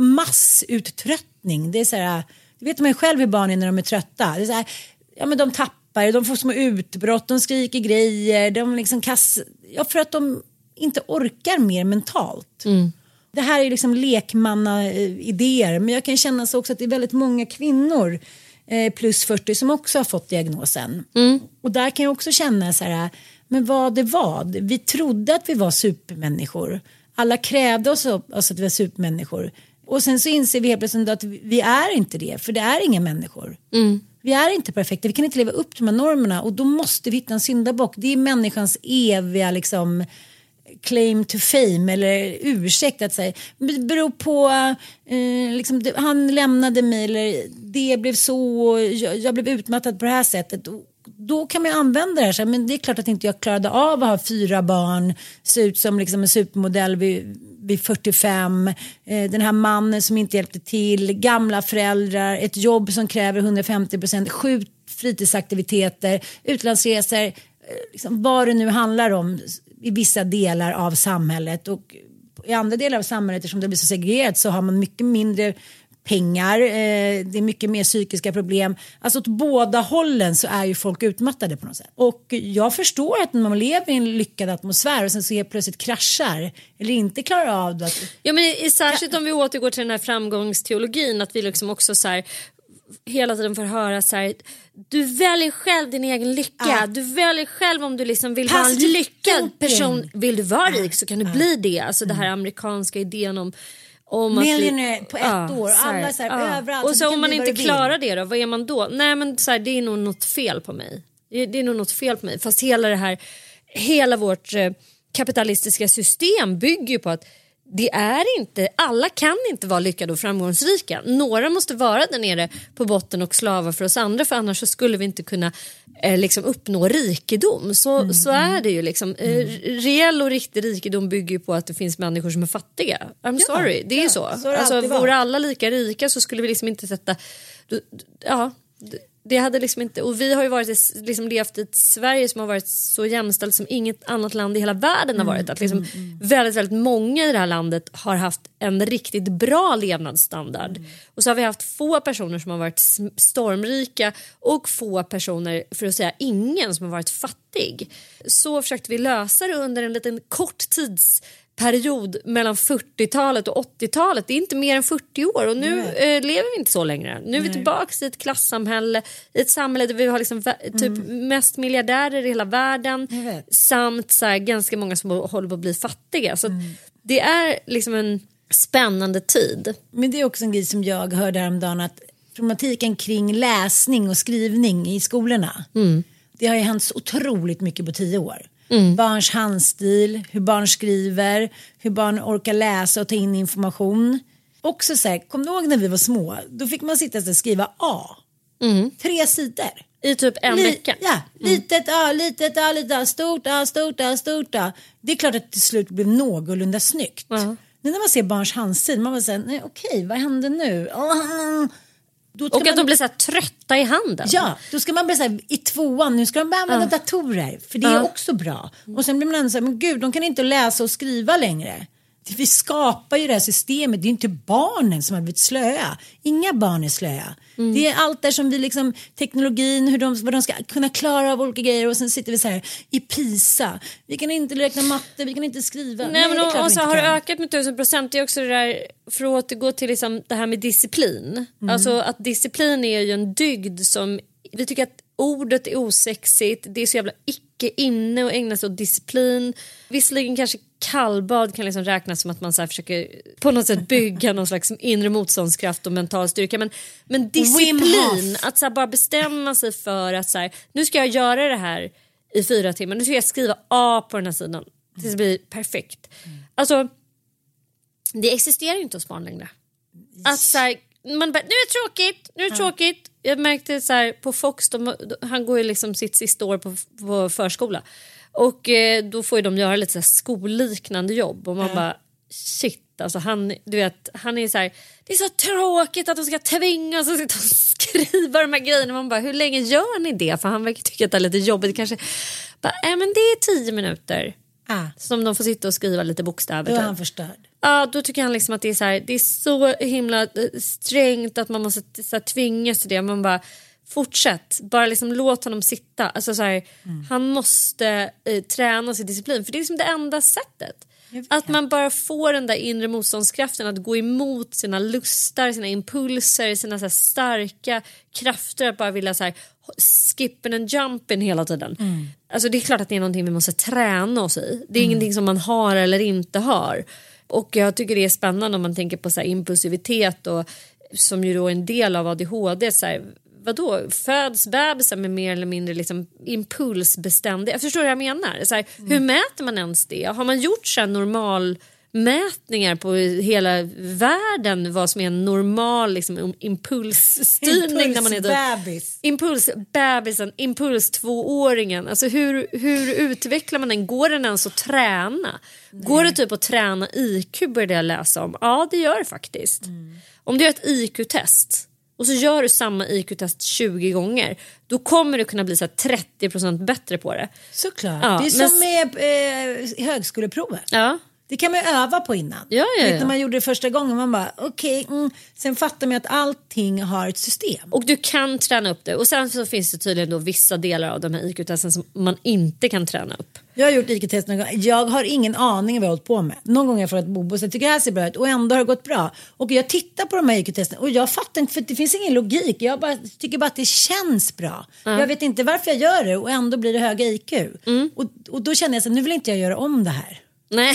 massuttröttning. Det är så här, det vet man ju själv hur barn är när de är trötta. Det är så här, ja men de tappar, de får små utbrott, de skriker grejer, de liksom för att de inte orkar mer mentalt. Det här är liksom lekmanna-idéer, men jag kan känna så också att det är väldigt många kvinnor plus 40 som också har fått diagnosen. Och där kan jag också känna så här, men vad? Vi trodde att vi var supermänniskor. Alla krävde oss att vi var supermänniskor. Och sen så inser vi helt plötsligt att vi är inte det, för det är inga människor. Vi är inte perfekta, vi kan inte leva upp till de här normerna och då måste vi hitta en syndabock. Det är människans eviga liksom claim to fame eller ursäkt att säga. Det beror på liksom, han lämnade mig eller det blev så, jag blev utmattad på det här sättet. Då kan man använda det här, men det är klart att inte jag klarade av att ha 4 barn, se ut som liksom en supermodell vid 45, den här mannen som inte hjälpte till, gamla föräldrar, ett jobb som kräver 150%, 7 fritidsaktiviteter, utlandsresor, liksom vad det nu handlar om i vissa delar av samhället. Och i andra delar av samhället, eftersom det blir så segregerat, så har man mycket mindre pengar, det är mycket mer psykiska problem. Alltså åt båda hållen så är ju folk utmattade på något sätt. Och jag förstår att när man lever i en lyckad atmosfär och sen så helt plötsligt kraschar eller inte klarar av det. Ja, men särskilt om vi återgår till den här framgångsteologin, att vi liksom också så här hela tiden får höra så här, du väljer själv din egen lycka. Du väljer själv om du liksom vill vara en lyckad person. Vill du vara rik så kan du bli det. Alltså det här amerikanska idén om miljoner på ett år, alla så här, överallt. Och så om man inte klarar det då, vad är man då? Nej men så här, det är nog något fel på mig. Det är nog något fel på mig. Fast hela vårt kapitalistiska system bygger ju på att det är inte, alla kan inte vara lyckade och framgångsrika. Några måste vara där nere på botten och slava för oss andra, för annars så skulle vi inte kunna liksom uppnå rikedom. Så är det ju liksom. Reell och riktig rikedom bygger ju på att det finns människor som är fattiga. I'm sorry, det är ju så. Alltså vore alla lika rika så skulle vi liksom inte sätta, det hade liksom inte, och vi har ju varit liksom levt i ett Sverige som har varit så jämställt som inget annat land i hela världen har varit. Att liksom väldigt, väldigt många i det här landet har haft en riktigt bra levnadsstandard. Och så har vi haft få personer som har varit stormrika och få personer, för att säga ingen, som har varit fattig. Så försökte vi lösa det under en liten kort period mellan 40-talet och 80-talet. Det är inte mer än 40 år och nu lever vi inte så längre. Nu är vi tillbaka i ett klassamhälle, i ett samhälle där vi har liksom typ mest miljardärer i hela världen samt så här, ganska många som håller på att bli fattiga. Så det är liksom en spännande tid. Men det är också en grej som jag hörde häromdagen, att problematiken kring läsning och skrivning i skolorna, det har ju hänt så otroligt mycket på 10 år. Barns handstil, hur barn skriver, hur barn orkar läsa och ta in information. Också så här, kom du ihåg när vi var små? Då fick man sitta och skriva A. 3 sidor. I typ en vecka. Ja, litet A, stort A, stort A, stort A. Det är klart att till slut blev någorlunda snyggt. Nu när man ser barns handstil, man bara säger, nej okej, vad händer nu? Och att de blir så här trötta i handen. Ja, då ska man bli så här, i 2:an, nu ska de börja använda datorer. För det är också bra. Och sen blir man ändå så här, men gud, de kan inte läsa och skriva längre. Vi skapar ju det här systemet. Det är inte barnen som har blivit slöa. Inga barn är slöa. Det är allt där som vi liksom, teknologin, vad de ska kunna klara av olika grejer. Och sen sitter vi så här i PISA. Vi kan inte räkna matte, vi kan inte skriva. Nej, men och så har det ökat med 1000%. Det är också det där, för att återgå till liksom det här med disciplin. Alltså att disciplin är ju en dygd som, vi tycker att ordet är osexigt. Det är så jävla icke inne och ägna sig åt disciplin. Visserligen kanske kallbad kan liksom räknas som att man så här försöker på något sätt bygga någon slags inre motståndskraft och mental styrka. Men disciplin, att så här bara bestämma sig för att så här, nu ska jag göra det här i 4 timmar. Nu ska jag skriva A på den här sidan tills det blir perfekt. Alltså, det existerar ju inte hos barn längre. Att så här, man bara, nu är det tråkigt. Jag märkte så här på Fox, han går ju liksom sitt sista år på förskola. Och då får ju de göra lite så här skolliknande jobb. Och man bara, shit, alltså han är så här, det är så tråkigt att de ska tvingas och skriva de här grejerna. Man bara, hur länge gör ni det? För han verkar tycka att det är lite jobbigt. Kanske bara, men det är 10 minuter. Som de får sitta och skriva lite bokstäver. Då är han förstörd. Ja, då tycker han liksom att det är så här, det är så himla strängt att man måste så här, tvingas till det. Man bara, fortsätt, bara liksom låt honom sitta. Alltså så här, han måste träna sig disciplin, för det är liksom det enda sättet. Att man bara får den där inre motståndskraften att gå emot sina lustar, sina impulser, sina så här starka krafter att bara vilja så här skippen and jumpen hela tiden. Alltså det är klart att det är någonting vi måste träna oss i. Det är ingenting som man har eller inte har. Och jag tycker det är spännande om man tänker på så här impulsivitet och som ju då är en del av ADHD. Så här, vadå? Föds bebisar med mer eller mindre liksom impulsbeständiga? Jag förstår vad jag menar. Så här, hur mäter man ens det? Har man gjort så här normalmätningar på hela världen vad som är en normal liksom, impulsstyrning när man är bebis. Impulsbebisen, impuls-2-åringen. Alltså hur utvecklar man den? Går den ens att träna? Nej. Går det typ att träna IQ, började jag läsa om? Ja, det gör det faktiskt. Om du gör ett IQ-test och så gör du samma IQ-test 20 gånger, då kommer du kunna bli så här 30% bättre på det. Såklart. Ja, det är som med högskoleprovet. Ja. Det kan man öva på innan. Ja. När man gjorde det första gången, man bara sen fattar man att allting har ett system. Och du kan träna upp det. Och sen så finns det tydligen då vissa delar av de här IQ-testen som man inte kan träna upp. Jag har gjort IQ-test någon gång. Jag har ingen aning vad jag har hållit på med. Någon gång har jag fått ett bobo så jag tycker det här ser bra ut och ändå har det gått bra. Och jag tittar på de här IQ-testen och jag fattar inte, för det finns ingen logik. Jag tycker bara att det känns bra. Jag vet inte varför jag gör det och ändå blir det höga IQ. Och då känner jag så här, nu vill inte jag göra om det här. Nej,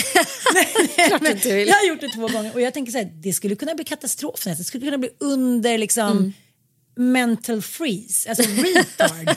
klart inte vill. Jag har gjort det 2 gånger och jag tänker så här, det skulle kunna bli katastrof. Det skulle kunna bli under liksom mental freeze, alltså retard.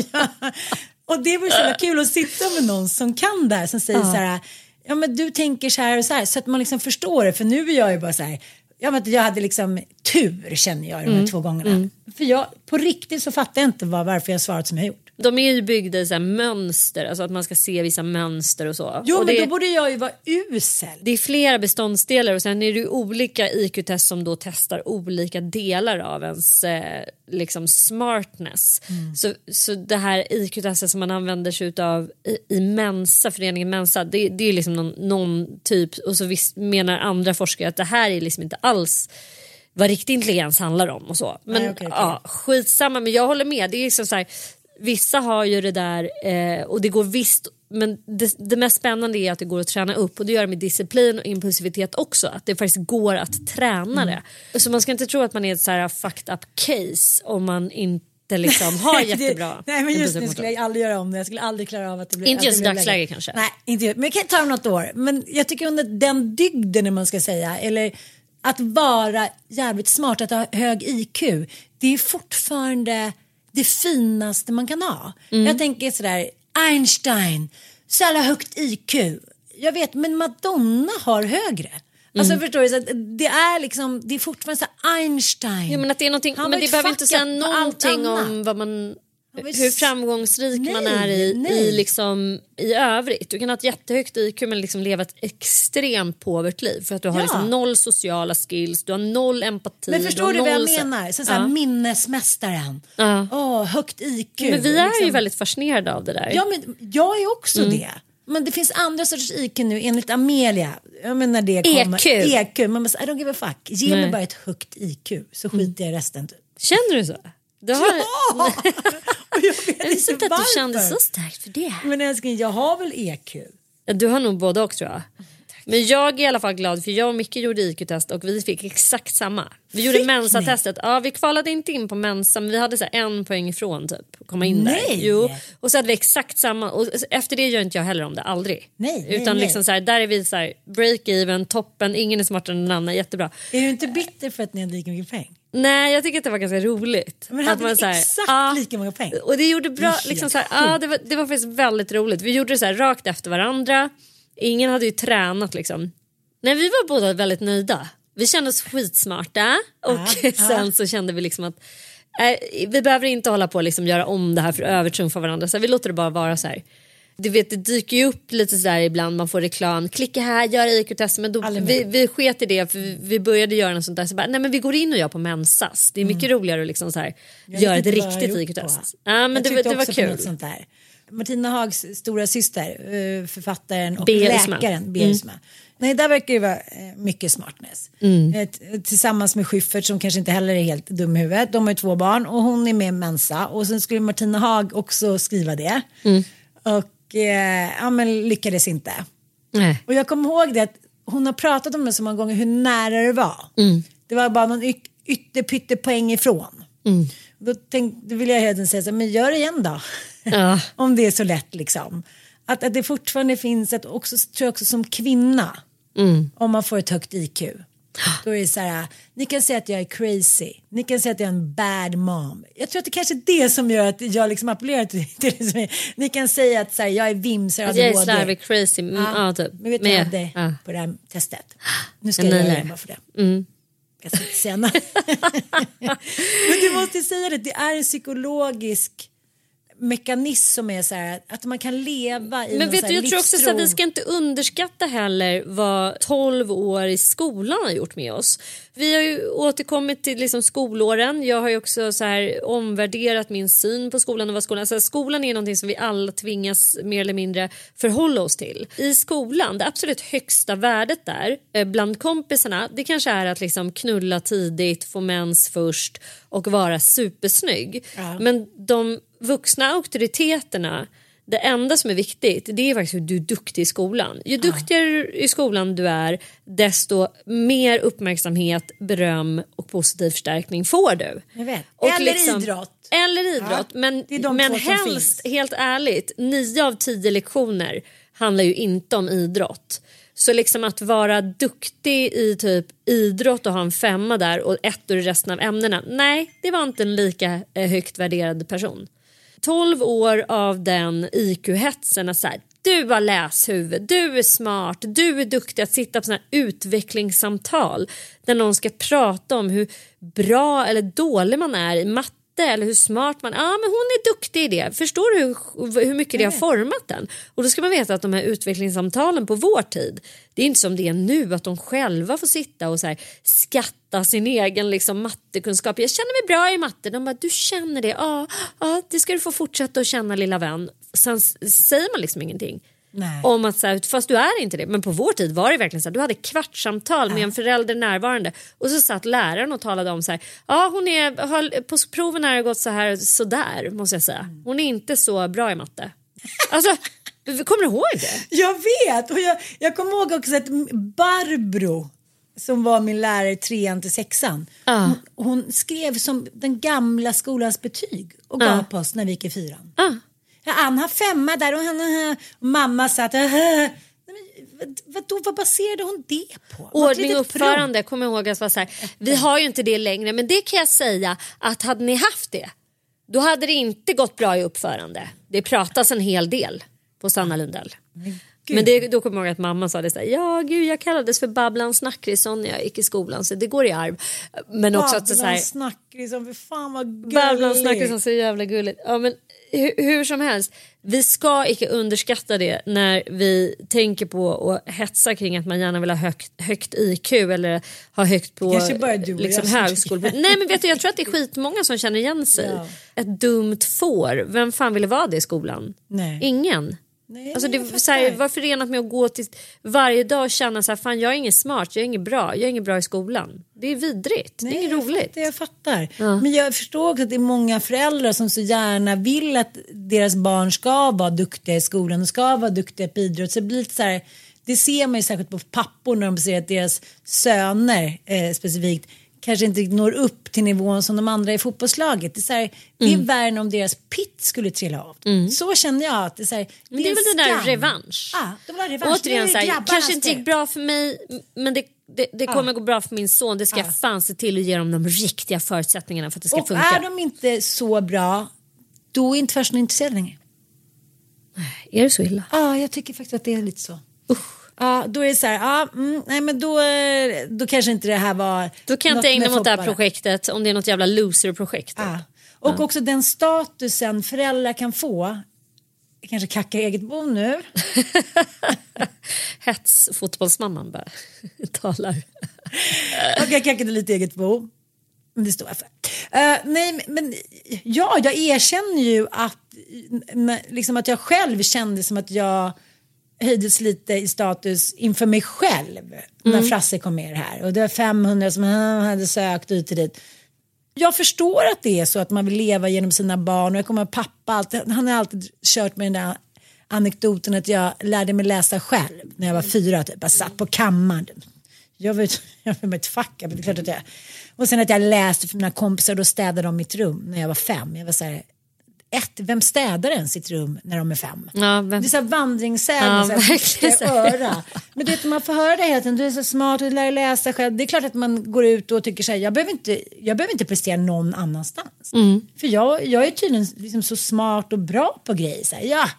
Och det var så kul att sitta med någon som kan det här, som säger så här, ja men du tänker så här och så här, så att man liksom förstår det. För nu är jag ju bara så här, jag hade liksom tur, känner jag, de här 2 gångerna. För jag, på riktigt så fattar jag inte varför jag svarat som jag gjort. De är ju byggda i så här mönster, alltså att man ska se vissa mönster och så. Jo, och men då borde jag ju vara usel. Det är flera beståndsdelar och sen är det ju olika IQ-test som då testar olika delar av ens liksom smartness. Så det här IQ-testet som man använder sig av i Mensa, föreningen Mensa, det är liksom någon typ, och så menar andra forskare att det här är liksom inte alls vad riktig intelligens handlar om och så. Men skitsamma, men jag håller med. Det är liksom så här, vissa har ju det där och det går visst, men det mest spännande är att det går att träna upp, och det gör det med disciplin och impulsivitet också, att det faktiskt går att träna det. Så man ska inte tro att man är ett så här fucked up case om man inte liksom har jättebra. Nej, men just nu skulle jag aldrig göra om det. Jag skulle aldrig klara av att det blir. Inte just dagsläge kanske. Nej, inte. Men jag kan ta något år. Men jag tycker under den dygden, när man ska säga, eller att vara jävligt smart, att ha hög IQ, det är fortfarande det finaste man kan ha. Jag tänker sådär, Einstein, så jävla högt IQ. Jag vet, men Madonna har högre. Alltså förstår du, så det är liksom, det är fortfarande så Einstein. Ja, men att det är någonting, men det behöver inte säga någonting om vad man, hur framgångsrik man är i liksom i övrigt. Du kan ha ett jättehögt IQ men liksom leva ett extremt påvert liv för att du har liksom noll sociala skills, du har noll empati. Men förstår du vad jag menar? Så här, minnesmästaren. Högt IQ. Men vi är ju väldigt fascinerade av det där. Ja, men jag är också det. Men det finns andra sorters IQ nu enligt Amelia. Jag menar det kommer. EQ. Man bara, I don't give a fuck. Ge mig bara ett högt IQ så skiter jag i resten. Känner du så? Du har... Ja! Och jag vet inte att du kände så starkt för det. Men älskling, jag har väl EQ? Du har nog både och, tror jag. Men jag är i alla fall glad, för jag och Micke gjorde IQ-test och vi fick exakt samma. Vi gjorde Mensa-testet. Ja, vi kvalade inte in på Mensa, men vi hade så här 1 poäng ifrån typ komma in där. Jo. Och så hade vi exakt samma, och efter det gör inte jag heller om det, aldrig. Utan liksom så här, där är vi så här, break-even, toppen, ingen är smartare än den andra, jättebra. Är du inte bitter för att ni hade lika mycket pengar? Nej, jag tycker att det var ganska roligt. Men hade att man, exakt lika många pengar? Och det gjorde bra, liksom så här, det var faktiskt väldigt roligt. Vi gjorde det så här rakt efter varandra. Ingen hade ju tränat liksom. Nej, vi var båda väldigt nöjda. Vi kände oss skitsmarta. Och sen så kände vi liksom att vi behöver inte hålla på och liksom göra om det här för att övertrumfa varandra. Så vi låter det bara vara så här. Du vet, det dyker ju upp lite så där ibland. Man får reklam. Klicka här, gör IQ-test. Men då, vi sket i det. För vi började göra något sånt där. Så bara, nej men vi går in och gör på Mensas. Det är mycket roligare att liksom så här, göra ett riktigt IQ-test. Ja, men det var kul. Sånt där. Martina Hags stora syster, författaren och Berisma. läkaren Berisma. Nej, där verkar det vara mycket smartness. Tillsammans med Schyffert, som kanske inte heller är helt dum i huvudet. De har ju 2 barn och hon är med i Mensa. Och sen skulle Martina Hag också skriva det. Och men lyckades inte. Nej. Och jag kommer ihåg det att hon har pratat om det så många gånger, hur nära det var. Det var bara någon ytterpytte poäng ifrån. Då vill jag hela säga så, men gör det igen då. Om det är så lätt liksom. Att det fortfarande finns ett, också, tror jag också som kvinna, om man får ett högt IQ. Då är det så här, ni kan säga att jag är crazy. Ni kan säga att jag är en bad mom. Jag tror att det kanske är det som gör att jag liksom appellerar till det. Ni kan säga att så här, jag är vimsar. Jag är slarvig, crazy. Typ. Men vet du vad jag hade på det här testet? Nu ska jag göra det bara för det. Jag ska inte säga men du måste säga det är en psykologisk mekanism som är så här, att man kan leva i. Men vet du, jag tror också så att vi ska inte underskatta heller vad 12 år i skolan har gjort med oss. Vi har ju återkommit till liksom skolåren. Jag har ju också så här omvärderat min syn på skolan och vad skolan. Alltså, skolan är någonting som vi alla tvingas mer eller mindre förhålla oss till. I skolan, det absolut högsta värdet där bland kompisarna, det kanske är att liksom knulla tidigt, få mens först och vara supersnygg. Men de vuxna auktoriteterna, det enda som är viktigt, det är faktiskt hur du är duktig i skolan. Ju duktigare i skolan du är, desto mer uppmärksamhet, beröm och positiv förstärkning får du. Jag vet. Och eller liksom, idrott. Eller idrott. Men helst, helt ärligt, 9 av 10 lektioner handlar ju inte om idrott. Så liksom att vara duktig i typ idrott och ha en 5 där och 1 i resten av ämnena. Nej, det var inte en lika högt värderad person. 12 år av den IQ-hetsen, så här, du har läshuvud, du är smart, du är duktig att sitta på såna här utvecklingssamtal där någon ska prata om hur bra eller dålig man är i matte eller hur smart man är. Ja, men hon är duktig i det. Förstår du hur mycket det har format den? Och då ska man veta att de här utvecklingssamtalen på vår tid, det är inte som det är nu att de själva får sitta och så här, skatta sin egen liksom, mattekunskap. Jag känner mig bra i matte. De bara, du känner det? Ja, det ska du få fortsätta att känna, lilla vän. Sen säger man liksom ingenting. om att så här, fast du är inte det. Men på vår tid var det verkligen så här, du hade kvartssamtal med en förälder närvarande och så satt läraren och talade om så här, ja hon är på proven har det gått så där måste jag säga. Hon är inte så bra i matte. Alltså kommer du ihåg det? Jag vet, och jag kommer ihåg också att Barbro som var min lärare 3:an till 6:an. Hon skrev som den gamla skolans betyg och gav på oss när vi gick i 4:an. Han har 5 där och mamma satt vad baserade hon det på? Ordning och uppförande, kommer jag ihåg att var så här, vi har ju inte det längre, men det kan jag säga att hade ni haft det, då hade det inte gått bra i uppförande. Det pratas en hel del på Sanna Lundell. Men då kommer jag ihåg att mamma sa det så här, ja gud jag kallades för Babblan Snackrisson när jag gick i skolan så det går i arv. Men också att så här, Snackrisson, för fan vad gulligt. Babblan Snackrisson, så jävla gulligt. Ja men hur som helst, vi ska inte underskatta det när vi tänker på och hetsa kring att man gärna vill ha högt IQ eller ha högt på liksom högskola. Nej men vet du, jag tror att det är skitmånga som känner igen sig. Ett dumt får, vem fan ville vara det i skolan? Nej. Ingen. Nej, alltså det så här, var förenat med att gå till varje dag och känna så här, fan jag är ingen smart, jag är ingen bra i skolan. Det är vidrigt, det är inget roligt. Jag fattar. Men jag förstår också att det är många föräldrar som så gärna vill att deras barn ska vara duktiga i skolan och ska vara duktiga på idrott. Så det blir lite så här, det ser man ju särskilt på pappor när de ser att deras söner specifikt kanske inte når upp till nivån som de andra i fotbollslaget. Det är, så här, det är värre om deras pitt skulle trilla av. Så känner jag att det är så här, det är väl den där revansch. De vill ha revansch. Återigen, så här, kanske inte gick bra för mig, men det kommer gå bra för min son. Det ska jag fan se till att ge dem de riktiga förutsättningarna för att det ska funka. Och är de inte så bra, då är inte först någon intresserad längre. Är det så illa? Ja, jag tycker faktiskt att det är lite så. Ja, då är det så här, nej men då kanske inte det här var. Då kan jag inte ägna mot det här projektet om det är något jävla loser-projekt. Och också den statusen föräldrar kan få. Kanske kacka eget bo nu. Hetsfotbollsmamman bara talar. Och jag kackade lite eget bo. Men det står jag för. Nej, men ja, jag erkänner ju att liksom att jag själv kände som att jag höjdes lite i status inför mig själv när Frasse kom med här. Och det var 500 som han hade sökt ut till dit. Jag förstår att det är så att man vill leva genom sina barn. Och jag kommer pappa, han har alltid kört med den där anekdoten att jag lärde mig läsa själv när jag var 4 typ. Jag satt på kammaren. Jag var med ett fack, det är klart att jag. Och sen att jag läste för mina kompisar, då städade de mitt rum när jag var 5. Jag var så här, vem städar ens sitt rum när de är 5? Det är så här vandringssägen, öra. Men du vet, man får höra det hela tiden, du är så smart, du lär läsa själv. Det är klart att man går ut och tycker så här, jag behöver inte prestera någon annanstans. För jag är tydligen liksom så smart och bra på grejer. Så här,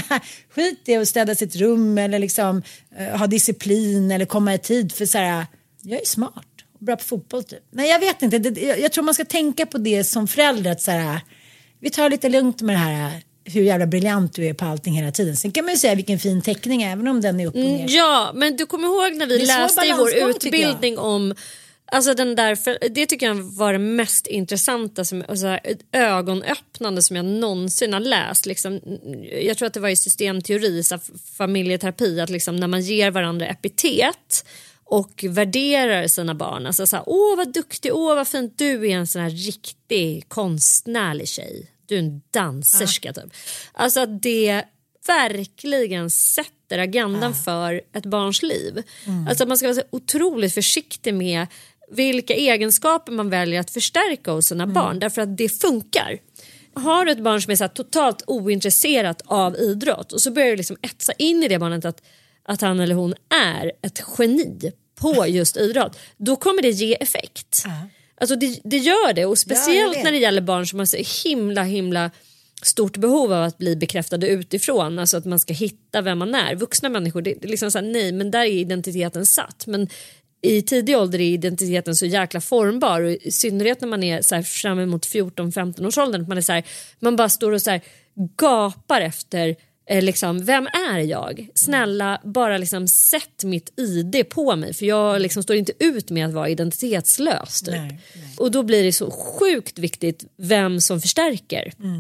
skit det att städa sitt rum eller liksom ha disciplin eller komma i tid. För så här, jag är smart och bra på fotboll typ. Nej, jag vet inte. Jag tror man ska tänka på det som förälder, att så här, vi tar lite lugnt med det här, hur jävla briljant du är på allting hela tiden. Sen kan man ju säga vilken fin teckning, även om den är upp och ner. Ja, men du kommer ihåg när vi läste i vår utbildning om, alltså den där, det tycker jag var det mest intressanta, alltså, ögonöppnande som jag någonsin har läst. Liksom, jag tror att det var i systemteori, så familjeterapi, att liksom, när man ger varandra epitet och värderar sina barn, alltså såhär, åh vad duktig, åh vad fint, du är en sån här riktig konstnärlig tjej, du är en danserska typ. Alltså att det verkligen sätter agendan för ett barns liv. Alltså att man ska vara så otroligt försiktig med vilka egenskaper man väljer att förstärka hos sina barn, därför att det funkar. Har du ett barn som är så här totalt ointresserat av idrott och så börjar du liksom etsa in i det barnet att han eller hon är ett geni på just idrott, då kommer det ge effekt. Alltså det gör det, och speciellt när det gäller barn som har så himla stort behov av att bli bekräftade utifrån, alltså att man ska hitta vem man är. Vuxna människor, det är liksom så här, nej, men där är identiteten satt, men i tidig ålder är identiteten så jäkla formbar, och i synnerhet när man är så här fram emot 14-15 års åldern, man är så här, man bara står och så här gapar efter liksom, vem är jag? Snälla, bara liksom sätt mitt ID på mig, för jag liksom står inte ut med att vara identitetslös typ. Nej. Och då blir det så sjukt viktigt vem som förstärker.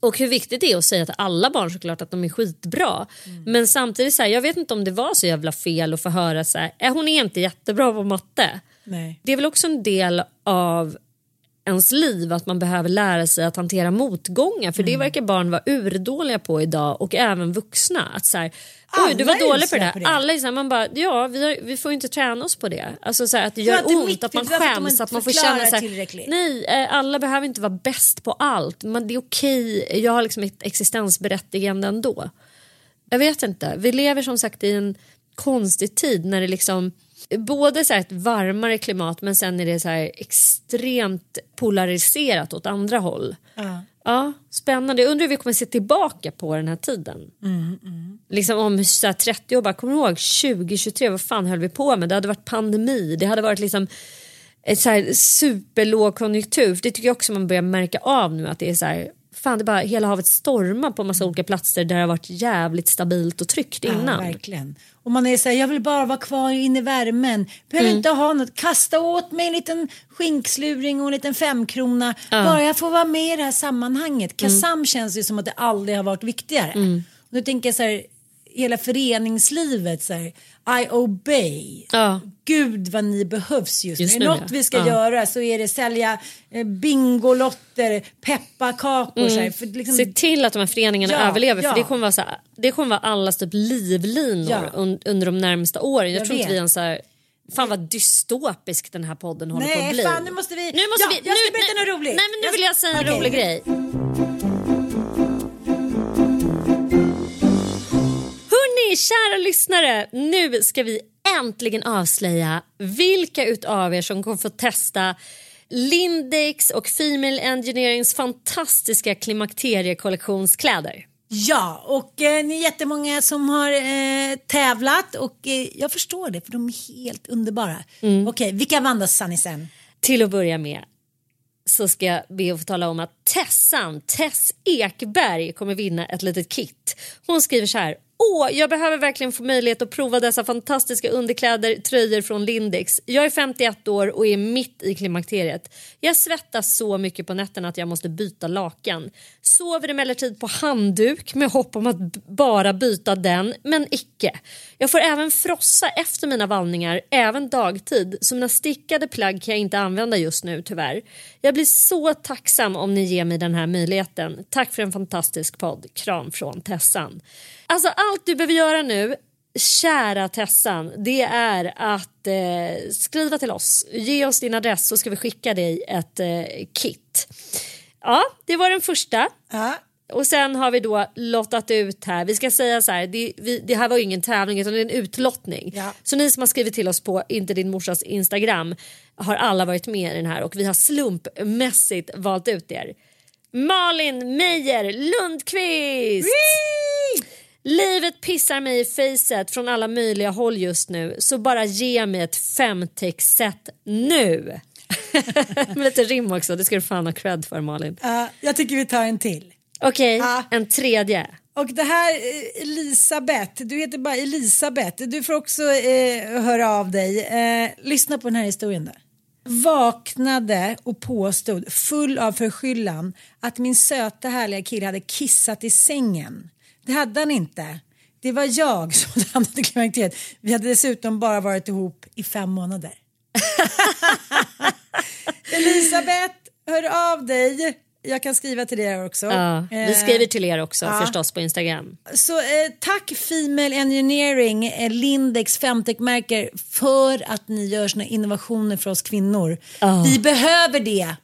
Och hur viktigt det är att säga till alla barn såklart att de är skitbra. Men samtidigt så här, jag vet inte om det var så jävla fel att få höra så här, hon är inte jättebra på matte. Nej. Det är väl också en del av ens liv att man behöver lära sig att hantera motgångar. För det verkar barn vara urdåliga på idag och även vuxna. Att så här, oj, du var dålig på det. Alla är så här, man bara, ja, vi får inte träna oss på det. Alltså så här, att det gör ont, att man skäms, att man får känna så här, nej, alla behöver inte vara bäst på allt. Men det är okej, jag har liksom ett existensberättigande ändå. Jag vet inte, vi lever som sagt i en konstig tid när det liksom både så här ett varmare klimat, men sen är det så här extremt polariserat åt andra håll. Ja, spännande. Jag undrar hur vi kommer se tillbaka på den här tiden. Liksom om så här 30 år, bara kommer ihåg 2023, vad fan höll vi på med? Det hade varit pandemi, det hade varit liksom ett så här superlåg konjunktur. Det tycker jag också man börjar märka av nu, att det är så här, fan, det är bara hela havet stormar på massa olika platser där det har varit jävligt stabilt och tryggt innan. Ja, verkligen. Och man är så här, jag vill bara vara kvar inne i värmen. Behöver inte ha något. Kasta åt mig en liten skinkslurring och en liten 5-krona. Bara jag får vara med i det här sammanhanget. Kasam känns ju som att det aldrig har varit viktigare. Och nu tänker jag så här, hela föreningslivet så här, I obey. Gud vad ni behövs just nu. Är det något vi ska göra så är det sälja bingolotter, pepparkakor så här, för liksom, se till att de här föreningarna överlever, för det kommer vara så här, det kommer vara allas typ livlinor under de närmsta åren. Jag tror inte vi ens så här, fan vad dystopisk den här podden håller på att bli. Nej, fan, nu måste vi. Jag ska berätta något roligt. Nej, men nu vill jag säga en rolig grej. Hörrni, kära lyssnare, nu ska vi äntligen avslöja vilka utav er som kommer få testa Lindex och Female Engineerings fantastiska klimakteriekollektionskläder. Ja, och ni är jättemånga som har tävlat och jag förstår det, för de är helt underbara. Okej, vilka vann då, Sannisen? Till att börja med så ska jag be att få tala om att Tess Ekberg kommer vinna ett litet kit. Hon skriver så här: jag behöver verkligen få möjlighet att prova dessa fantastiska underkläder, tröjor från Lindex. Jag är 51 år och är mitt i klimakteriet. Jag svettas så mycket på nätterna att jag måste byta lakan. Sover emellertid på handduk med hopp om att bara byta den, men icke. Jag får även frossa efter mina vallningar, även dagtid. Så mina stickade plagg kan jag inte använda just nu, tyvärr. Jag blir så tacksam om ni ger mig den här möjligheten. Tack för en fantastisk podd. Kram från Tessan. Alltså allt du behöver göra nu, kära Tessan, det är att skriva till oss. Ge oss din adress så ska vi skicka dig ett kit. Ja, det var den första. Och sen har vi då lottat ut här. Vi ska säga så här, det här var ju ingen tävling utan det är en utlottning. Så ni som har skrivit till oss på Inte din morsas Instagram har alla varit med i den här. Och vi har slumpmässigt valt ut er. Malin Meijer Lundqvist! Livet pissar mig i facet från alla möjliga håll just nu. Så bara ge mig ett 5-text-set nu. Med lite rim också, det ska du fan ha cred för, Malin. Jag tycker vi tar en till. Okej, en tredje. Och det här, Elisabeth, du heter bara Elisabeth. Du får också höra av dig. Lyssna på den här historien där. Vaknade och påstod full av förskyllan att min söta härliga kille hade kissat i sängen. Det hade han inte. Det var jag som hade hamnat i klimakteriet. Vi hade dessutom bara varit ihop i 5 månader. Elisabeth, hör av dig. Jag kan skriva till er också. Vi skriver till er också förstås på Instagram. Så tack Female Engineering, Lindex, Femtech-märker, för att ni gör såna innovationer för oss kvinnor. Vi behöver det.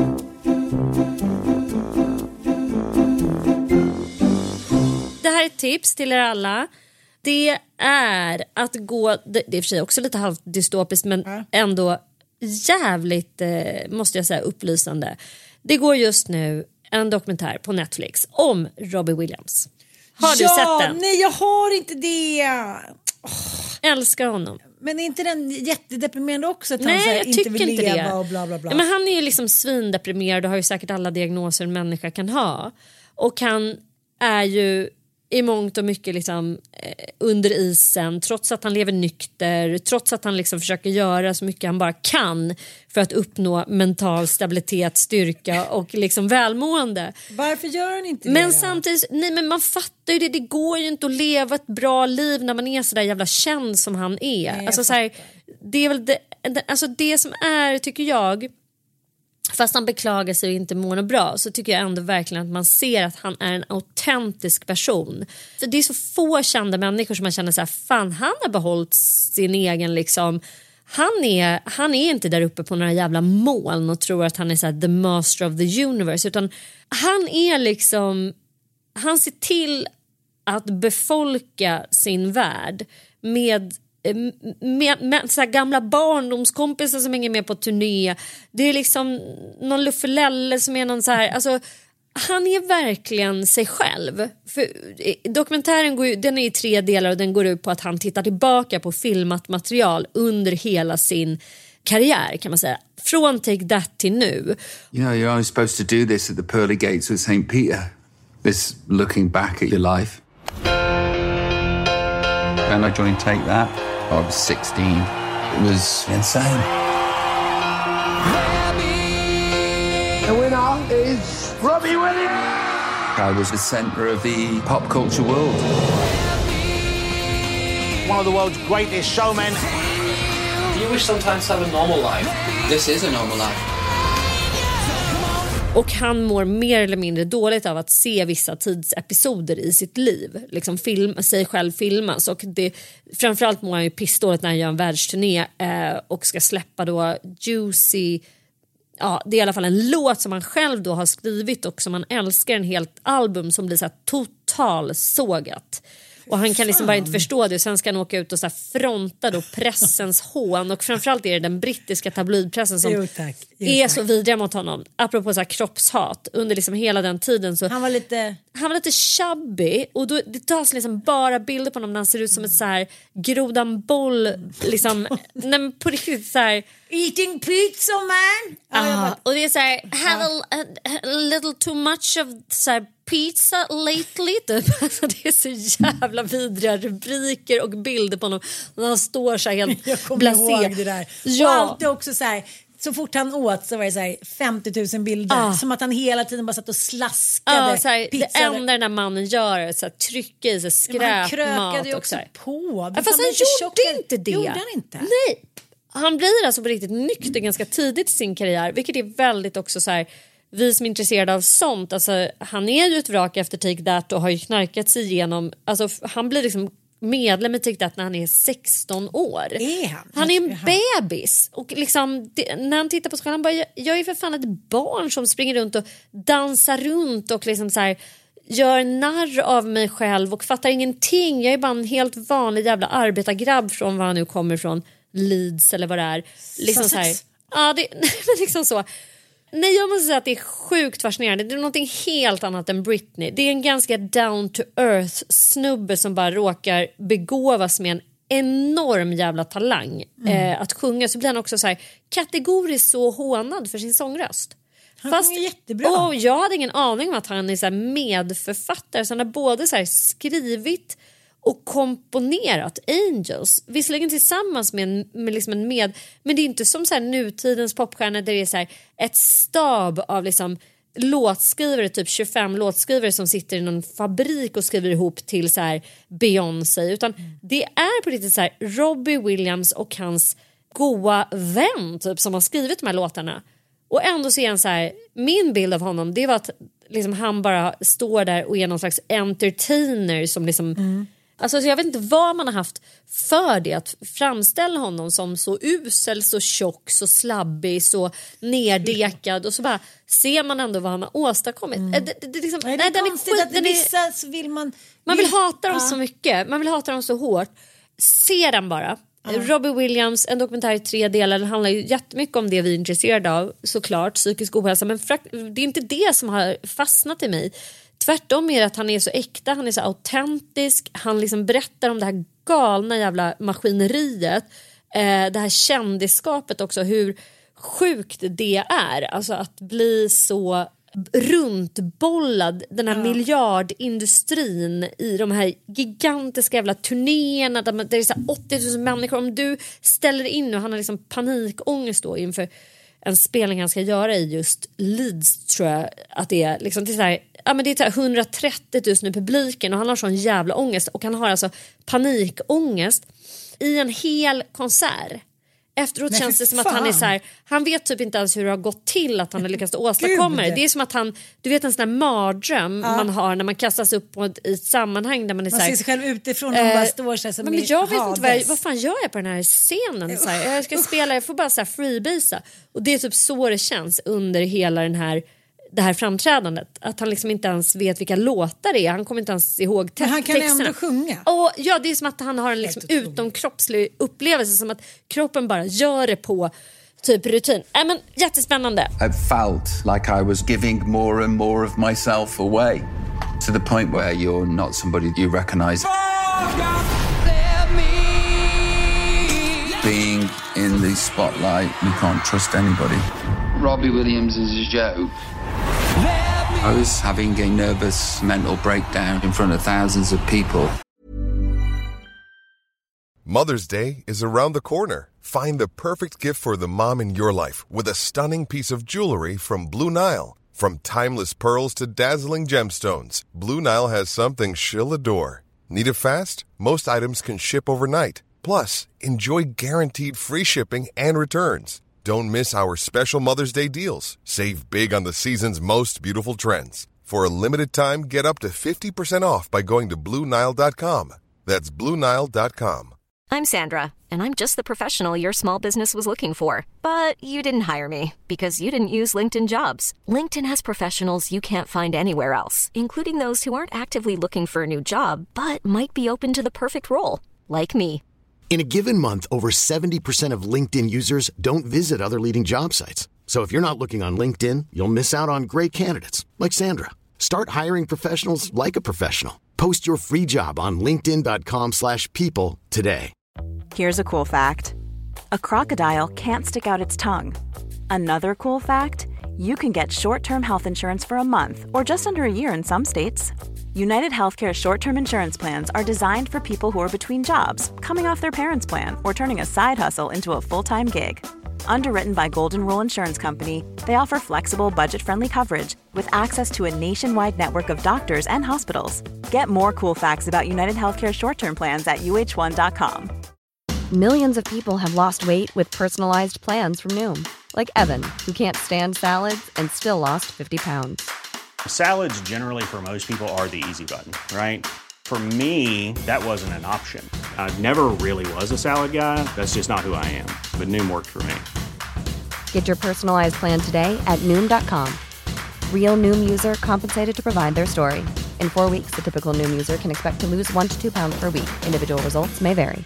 Det här är ett tips till er alla. Det är att gå, det är i och för sig också lite halvt dystopiskt men ändå jävligt, måste jag säga, upplysande. Det går just nu en dokumentär på Netflix om Robbie Williams. Har du sett den? Nej, jag har inte det. Älskar honom. Men är inte den jättedeprimerande också? Att nej, han jag inte tycker vill inte leva det. Och bla bla bla. Ja, men han är ju liksom svindeprimerad och har ju säkert alla diagnoser en människa kan ha. Och han är ju i mångt och mycket liksom, under isen, trots att han lever nykter, trots att han liksom försöker göra så mycket han bara kan för att uppnå mental stabilitet, styrka och liksom välmående. Varför gör han inte det? Men samtidigt, men man fattar ju det går ju inte att leva ett bra liv när man är så där jävla känd som han är. Nej, alltså, så här, det är väl alltså det som är, tycker jag, fast han beklagar sig och inte mår bra, så tycker jag ändå verkligen att man ser att han är en autentisk person. För det är så få kända människor som man känner så här, fan, han har behållit sin egen liksom, han är inte där uppe på några jävla moln och tror att han är så här, the master of the universe, utan han är liksom, han ser till att befolka sin värld med så här gamla barndomskompisar som hänger med på turné. Det är liksom någon luffelelle som är någon så här, alltså han är verkligen sig själv. För dokumentären den är i 3 delar och den går ut på att han tittar tillbaka på filmat material under hela sin karriär, kan man säga. Från Take That till nu. You know, you're only supposed to do this at the pearly gates of St. Peter. This looking back at your life. When I joined Take That, I was 16. It was insane. The winner is Robbie Williams. I was the center of the pop culture world. One of the world's greatest showmen. Do you wish sometimes to have a normal life? This is a normal life. Och han mår mer eller mindre dåligt av att se vissa tidsepisoder i sitt liv. Liksom sig själv filmas. Och framförallt mår han ju pissdåligt när han gör en världsturné och ska släppa då Juicy. Ja, det är i alla fall en låt som han själv då har skrivit och som han älskar, en helt album som blir så här totalsågat. Och han kan liksom bara inte förstå det. Och sen ska han åka ut och så här fronta då pressens hån. Och framförallt är det den brittiska tabloidpressen som är så vidriga mot honom. Apropå så här kroppshat. Under liksom hela den tiden så... Han var lite chubby. Och då, det tas liksom bara bilder på honom när han ser ut som ett så här grodanboll. Liksom, nej, på riktigt så här... Eating pizza, man! Och det är så här... Have a little too much of så här, pizza lately. Typ. Alltså, det är så jävla vidriga rubriker och bilder på honom. När han står så här helt jag kommer ihåg det där. Ja. Och alltid också så här... Så fort han åt så var det så här 50 000 bilder. Som att han hela tiden bara satt och slaskade så här, pizza. Det enda den där mannen gör är att trycka i sig skräpmat. Han krökade ju också på. Fast han gjorde inte det. Gjorde han inte? Nej. Han blir alltså på riktigt nykter ganska tidigt i sin karriär. Vilket är väldigt också så här... Vi som är intresserade av sånt. Alltså, han är ju ett vrak efter Take That och har ju knarkat sig igenom. Alltså, han blir liksom medlem i Take That när han är 16 år. Är han? Han är en bebis. Och liksom, när han tittar på skolan, han bara, jag är för fan ett barn som springer runt och dansar runt och liksom så här, gör narr av mig själv och fattar ingenting. Jag är bara en helt vanlig jävla arbetargrabb från var han nu kommer från, Leeds eller vad det är. Liksom så här, ja, det men liksom så. Nej, jag måste säga att det är sjukt fascinerande. Det är någonting helt annat än Britney. Det är en ganska down to earth snubbe som bara råkar begåvas med en enorm jävla talang att sjunga. Så blir han också så här kategoriskt så hånad för sin sångröst. Han sjunger jättebra. Och jag hade ingen aning om att han är så här medförfattare. Så han har både så här skrivit och komponerat Angels, visserligen tillsammans med liksom men det är inte som så här nutidens popstjärnor där det är så här ett stab av liksom låtskrivare, typ 25 låtskrivare som sitter i någon fabrik och skriver ihop till så här Beyoncé, utan det är på riktigt så här Robbie Williams och hans goa vän typ som har skrivit de här låtarna. Och ändå ser han så här, min bild av honom, det var att liksom han bara står där och är någon slags entertainer som liksom alltså jag vet inte vad man har haft för det att framställa honom som så usel, så tjock, så slabbig, så neddekad och så bara ser man ändå vad han har åstadkommit. Det liksom, nej, det är konstigt att vissa så vill man vill hata dem så mycket, man vill hata dem så hårt. Se den bara. Robbie Williams, en dokumentär i 3 delar. Den handlar ju jättemycket om det vi är intresserade av, såklart, psykisk ohälsa, men det är inte det som har fastnat i mig. Tvärtom är det att han är så äkta, han är så autentisk, han liksom berättar om det här galna jävla maskineriet, det här kändisskapet också, hur sjukt det är, alltså att bli så runtbollad, den här miljardindustrin i de här gigantiska jävla turnéerna där det är så 80 000 människor. Om du ställer in och han har liksom panikångest då inför en spelning han ska göra i just Leeds, tror jag att det är liksom, det är så här, ja, men det är så här 130 000 i publiken och han har sån jävla ångest och han har alltså panikångest i en hel konsert. Efteråt känns det som att han är så här, han vet typ inte ens hur det har gått till att han har lyckats åstadkomma det. Det är som att han, du vet en sån där mardröm man har när man kastas upp på i ett sammanhang där man är så här, ser sig själv utifrån och bara står så här som men jag vet inte vad fan gör jag på den här scenen så här, jag ska spela, jag får bara så här freebasa och det är typ så det känns under hela det här framträdandet, att han liksom inte ens vet vilka låtar det är. Han kommer inte ens ihåg texterna. Men han kan ändå sjunga. Och ja, det är som att han har en liksom utomkroppslig upplevelse, som att kroppen bara gör det på typ rutin. Men jättespännande. I felt like I was giving more and more of myself away to the point where you're not somebody you recognize. Being in the spotlight, you can't trust anybody. Robbie Williams is Joe. I was having a nervous mental breakdown in front of thousands of people. Mother's Day is around the corner. Find the perfect gift for the mom in your life with a stunning piece of jewelry from Blue Nile. From timeless pearls to dazzling gemstones, Blue Nile has something she'll adore. Need it fast? Most items can ship overnight. Plus, enjoy guaranteed free shipping and returns. Don't miss our special Mother's Day deals. Save big on the season's most beautiful trends. For a limited time, get up to 50% off by going to BlueNile.com. That's BlueNile.com. I'm Sandra, and I'm just the professional your small business was looking for. But you didn't hire me because you didn't use LinkedIn Jobs. LinkedIn has professionals you can't find anywhere else, including those who aren't actively looking for a new job, but might be open to the perfect role, like me. In a given month, over 70% of LinkedIn users don't visit other leading job sites. So if you're not looking on LinkedIn, you'll miss out on great candidates like Sandra. Start hiring professionals like a professional. Post your free job on linkedin.com/people today. Here's a cool fact. A crocodile can't stick out its tongue. Another cool fact, you can get short-term health insurance for a month or just under a year in some states. United Healthcare short-term insurance plans are designed for people who are between jobs, coming off their parents' plan, or turning a side hustle into a full-time gig. Underwritten by Golden Rule Insurance Company, they offer flexible, budget-friendly coverage with access to a nationwide network of doctors and hospitals. Get more cool facts about United Healthcare short-term plans at uh1.com. Millions of people have lost weight with personalized plans from Noom. Like Evan, who can't stand salads and still lost 50 pounds. Salads generally for most people are the easy button, right? For me, that wasn't an option. I never really was a salad guy. That's just not who I am. But Noom worked for me. Get your personalized plan today at Noom.com. Real Noom user compensated to provide their story. In 4 weeks, the typical Noom user can expect to lose 1 to 2 pounds per week. Individual results may vary.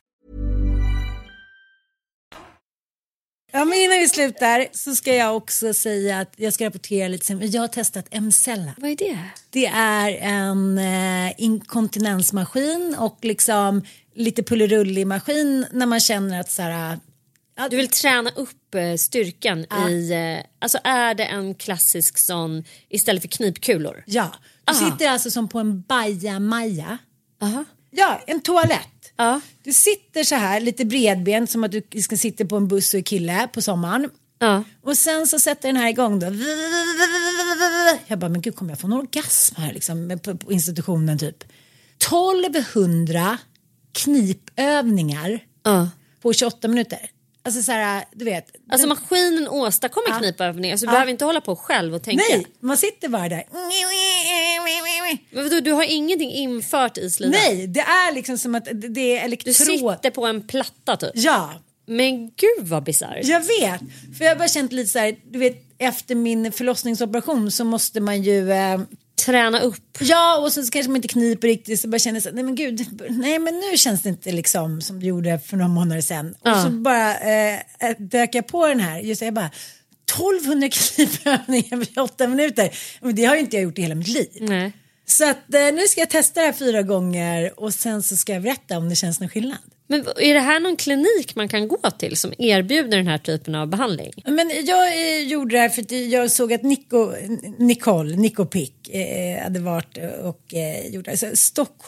Ja, men innan vi slutar så ska jag också säga att jag ska rapportera lite sen. Jag har testat Emsella. Vad är det? Det är en inkontinensmaskin och liksom lite pullerullig maskin när man känner att så här, du vill träna upp styrkan i, alltså är det en klassisk sån istället för knipkulor? Ja, du sitter alltså som på en bajamaja. Ja, en toalett. Du sitter så här lite bredbent som att du ska sitta på en buss och kille på sommaren. Och sen så sätter den här igång då. Jag bara, men gud, kommer jag få en orgasm här liksom på institutionen typ. 1200 knipövningar på 28 minuter. Alltså så här, du vet. Alltså maskinen åstadkommer knipövningar, så du behöver inte hålla på själv och tänka. Nej, man sitter bara där. Men du har ingenting infört i slidan? Nej, det är liksom som att det är elektrod. Du sitter på en platta typ? Ja. Men gud vad bisarrt. Jag vet, för jag har bara känt lite så här, du vet, efter min förlossningsoperation så måste man ju träna upp. Ja, och så kanske man inte kniper riktigt, så bara känner så, nej men gud, nej men nu känns det inte liksom som det gjorde för några månader sedan. Och så bara dök jag på den här, just jag bara 1200 knipövningar på 8 minuter. Men det har ju inte jag gjort i hela mitt liv. Nej. Så att nu ska jag testa det här 4 gånger och sen så ska jag berätta om det känns någon skillnad. Men är det här någon klinik man kan gå till som erbjuder den här typen av behandling? Men jag gjorde det här för att jag såg att Nico Pick hade varit och gjort det. Alltså,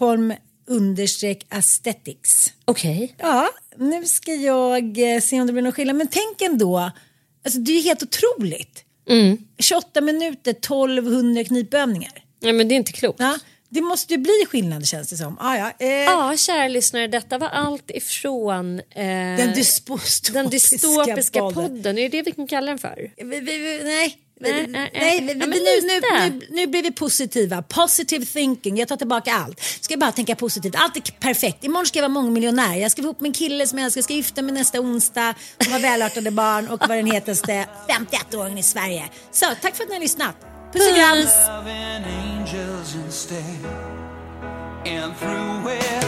Stockholm_aesthetics. Okej. Ja, nu ska jag se om det blir någon skillnad. Men tänk ändå, alltså det är helt otroligt. 28 minuter, 1200 knipövningar. Ja, men det är inte klokt. Ja. Det måste ju bli skillnad, känns det som. Ja, kära lyssnare, detta var allt ifrån den dystopiska podden. Är det det vi kan kalla den för? Nu blir vi positiva. Positive thinking, jag tar tillbaka allt. Ska jag bara tänka positivt, allt är perfekt. Imorgon ska jag vara mångmiljonär. Jag ska få ihop med en kille som jag älskar. Jag ska gifta mig nästa onsdag och ha välartade barn och vara den hetaste 51-åringen i Sverige. Så, tack för att ni har lyssnat. Puss och kram. And through it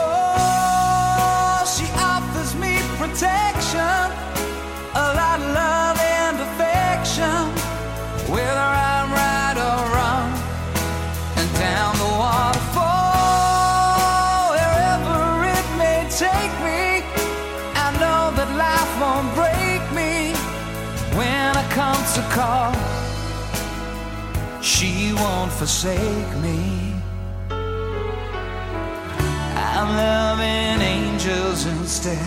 all, she offers me protection, a lot of love and affection, whether I'm right or wrong, and down the waterfall, wherever it may take me, I know that life won't break me when I come to call. She won't forsake me. I'm loving angels instead.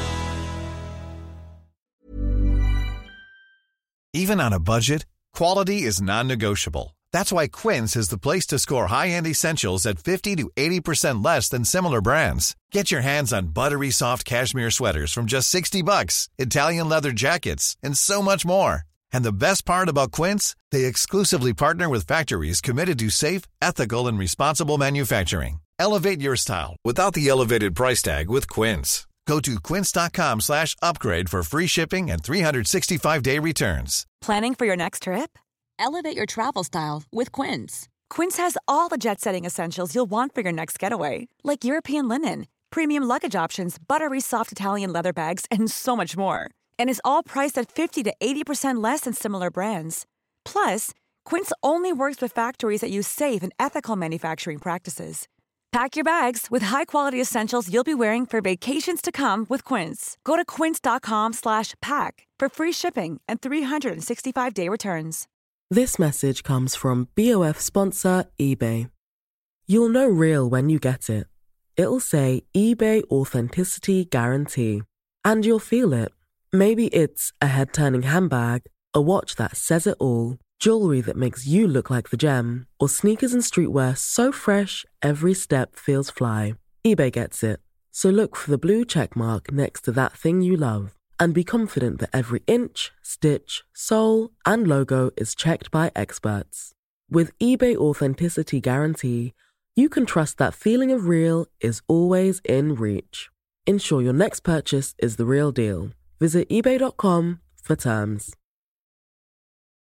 Even on a budget, quality is non-negotiable. That's why Quince is the place to score high-end essentials at 50 to 80% less than similar brands. Get your hands on buttery soft cashmere sweaters from just $60, Italian leather jackets, and so much more. And the best part about Quince, they exclusively partner with factories committed to safe, ethical, and responsible manufacturing. Elevate your style without the elevated price tag with Quince. Go to quince.com/upgrade for free shipping and 365-day returns. Planning for your next trip? Elevate your travel style with Quince. Quince has all the jet-setting essentials you'll want for your next getaway, like European linen, premium luggage options, buttery soft Italian leather bags, and so much more. And is all priced at 50 to 80% less than similar brands. Plus, Quince only works with factories that use safe and ethical manufacturing practices. Pack your bags with high-quality essentials you'll be wearing for vacations to come with Quince. Go to quince.com/pack for free shipping and 365-day returns. This message comes from BOF sponsor eBay. You'll know real when you get it. It'll say eBay Authenticity Guarantee. And you'll feel it. Maybe it's a head-turning handbag, a watch that says it all, jewelry that makes you look like the gem, or sneakers and streetwear so fresh every step feels fly. eBay gets it. So look for the blue check mark next to that thing you love and be confident that every inch, stitch, sole, and logo is checked by experts. With eBay Authenticity Guarantee, you can trust that feeling of real is always in reach. Ensure your next purchase is the real deal. Visit ebay.com for terms.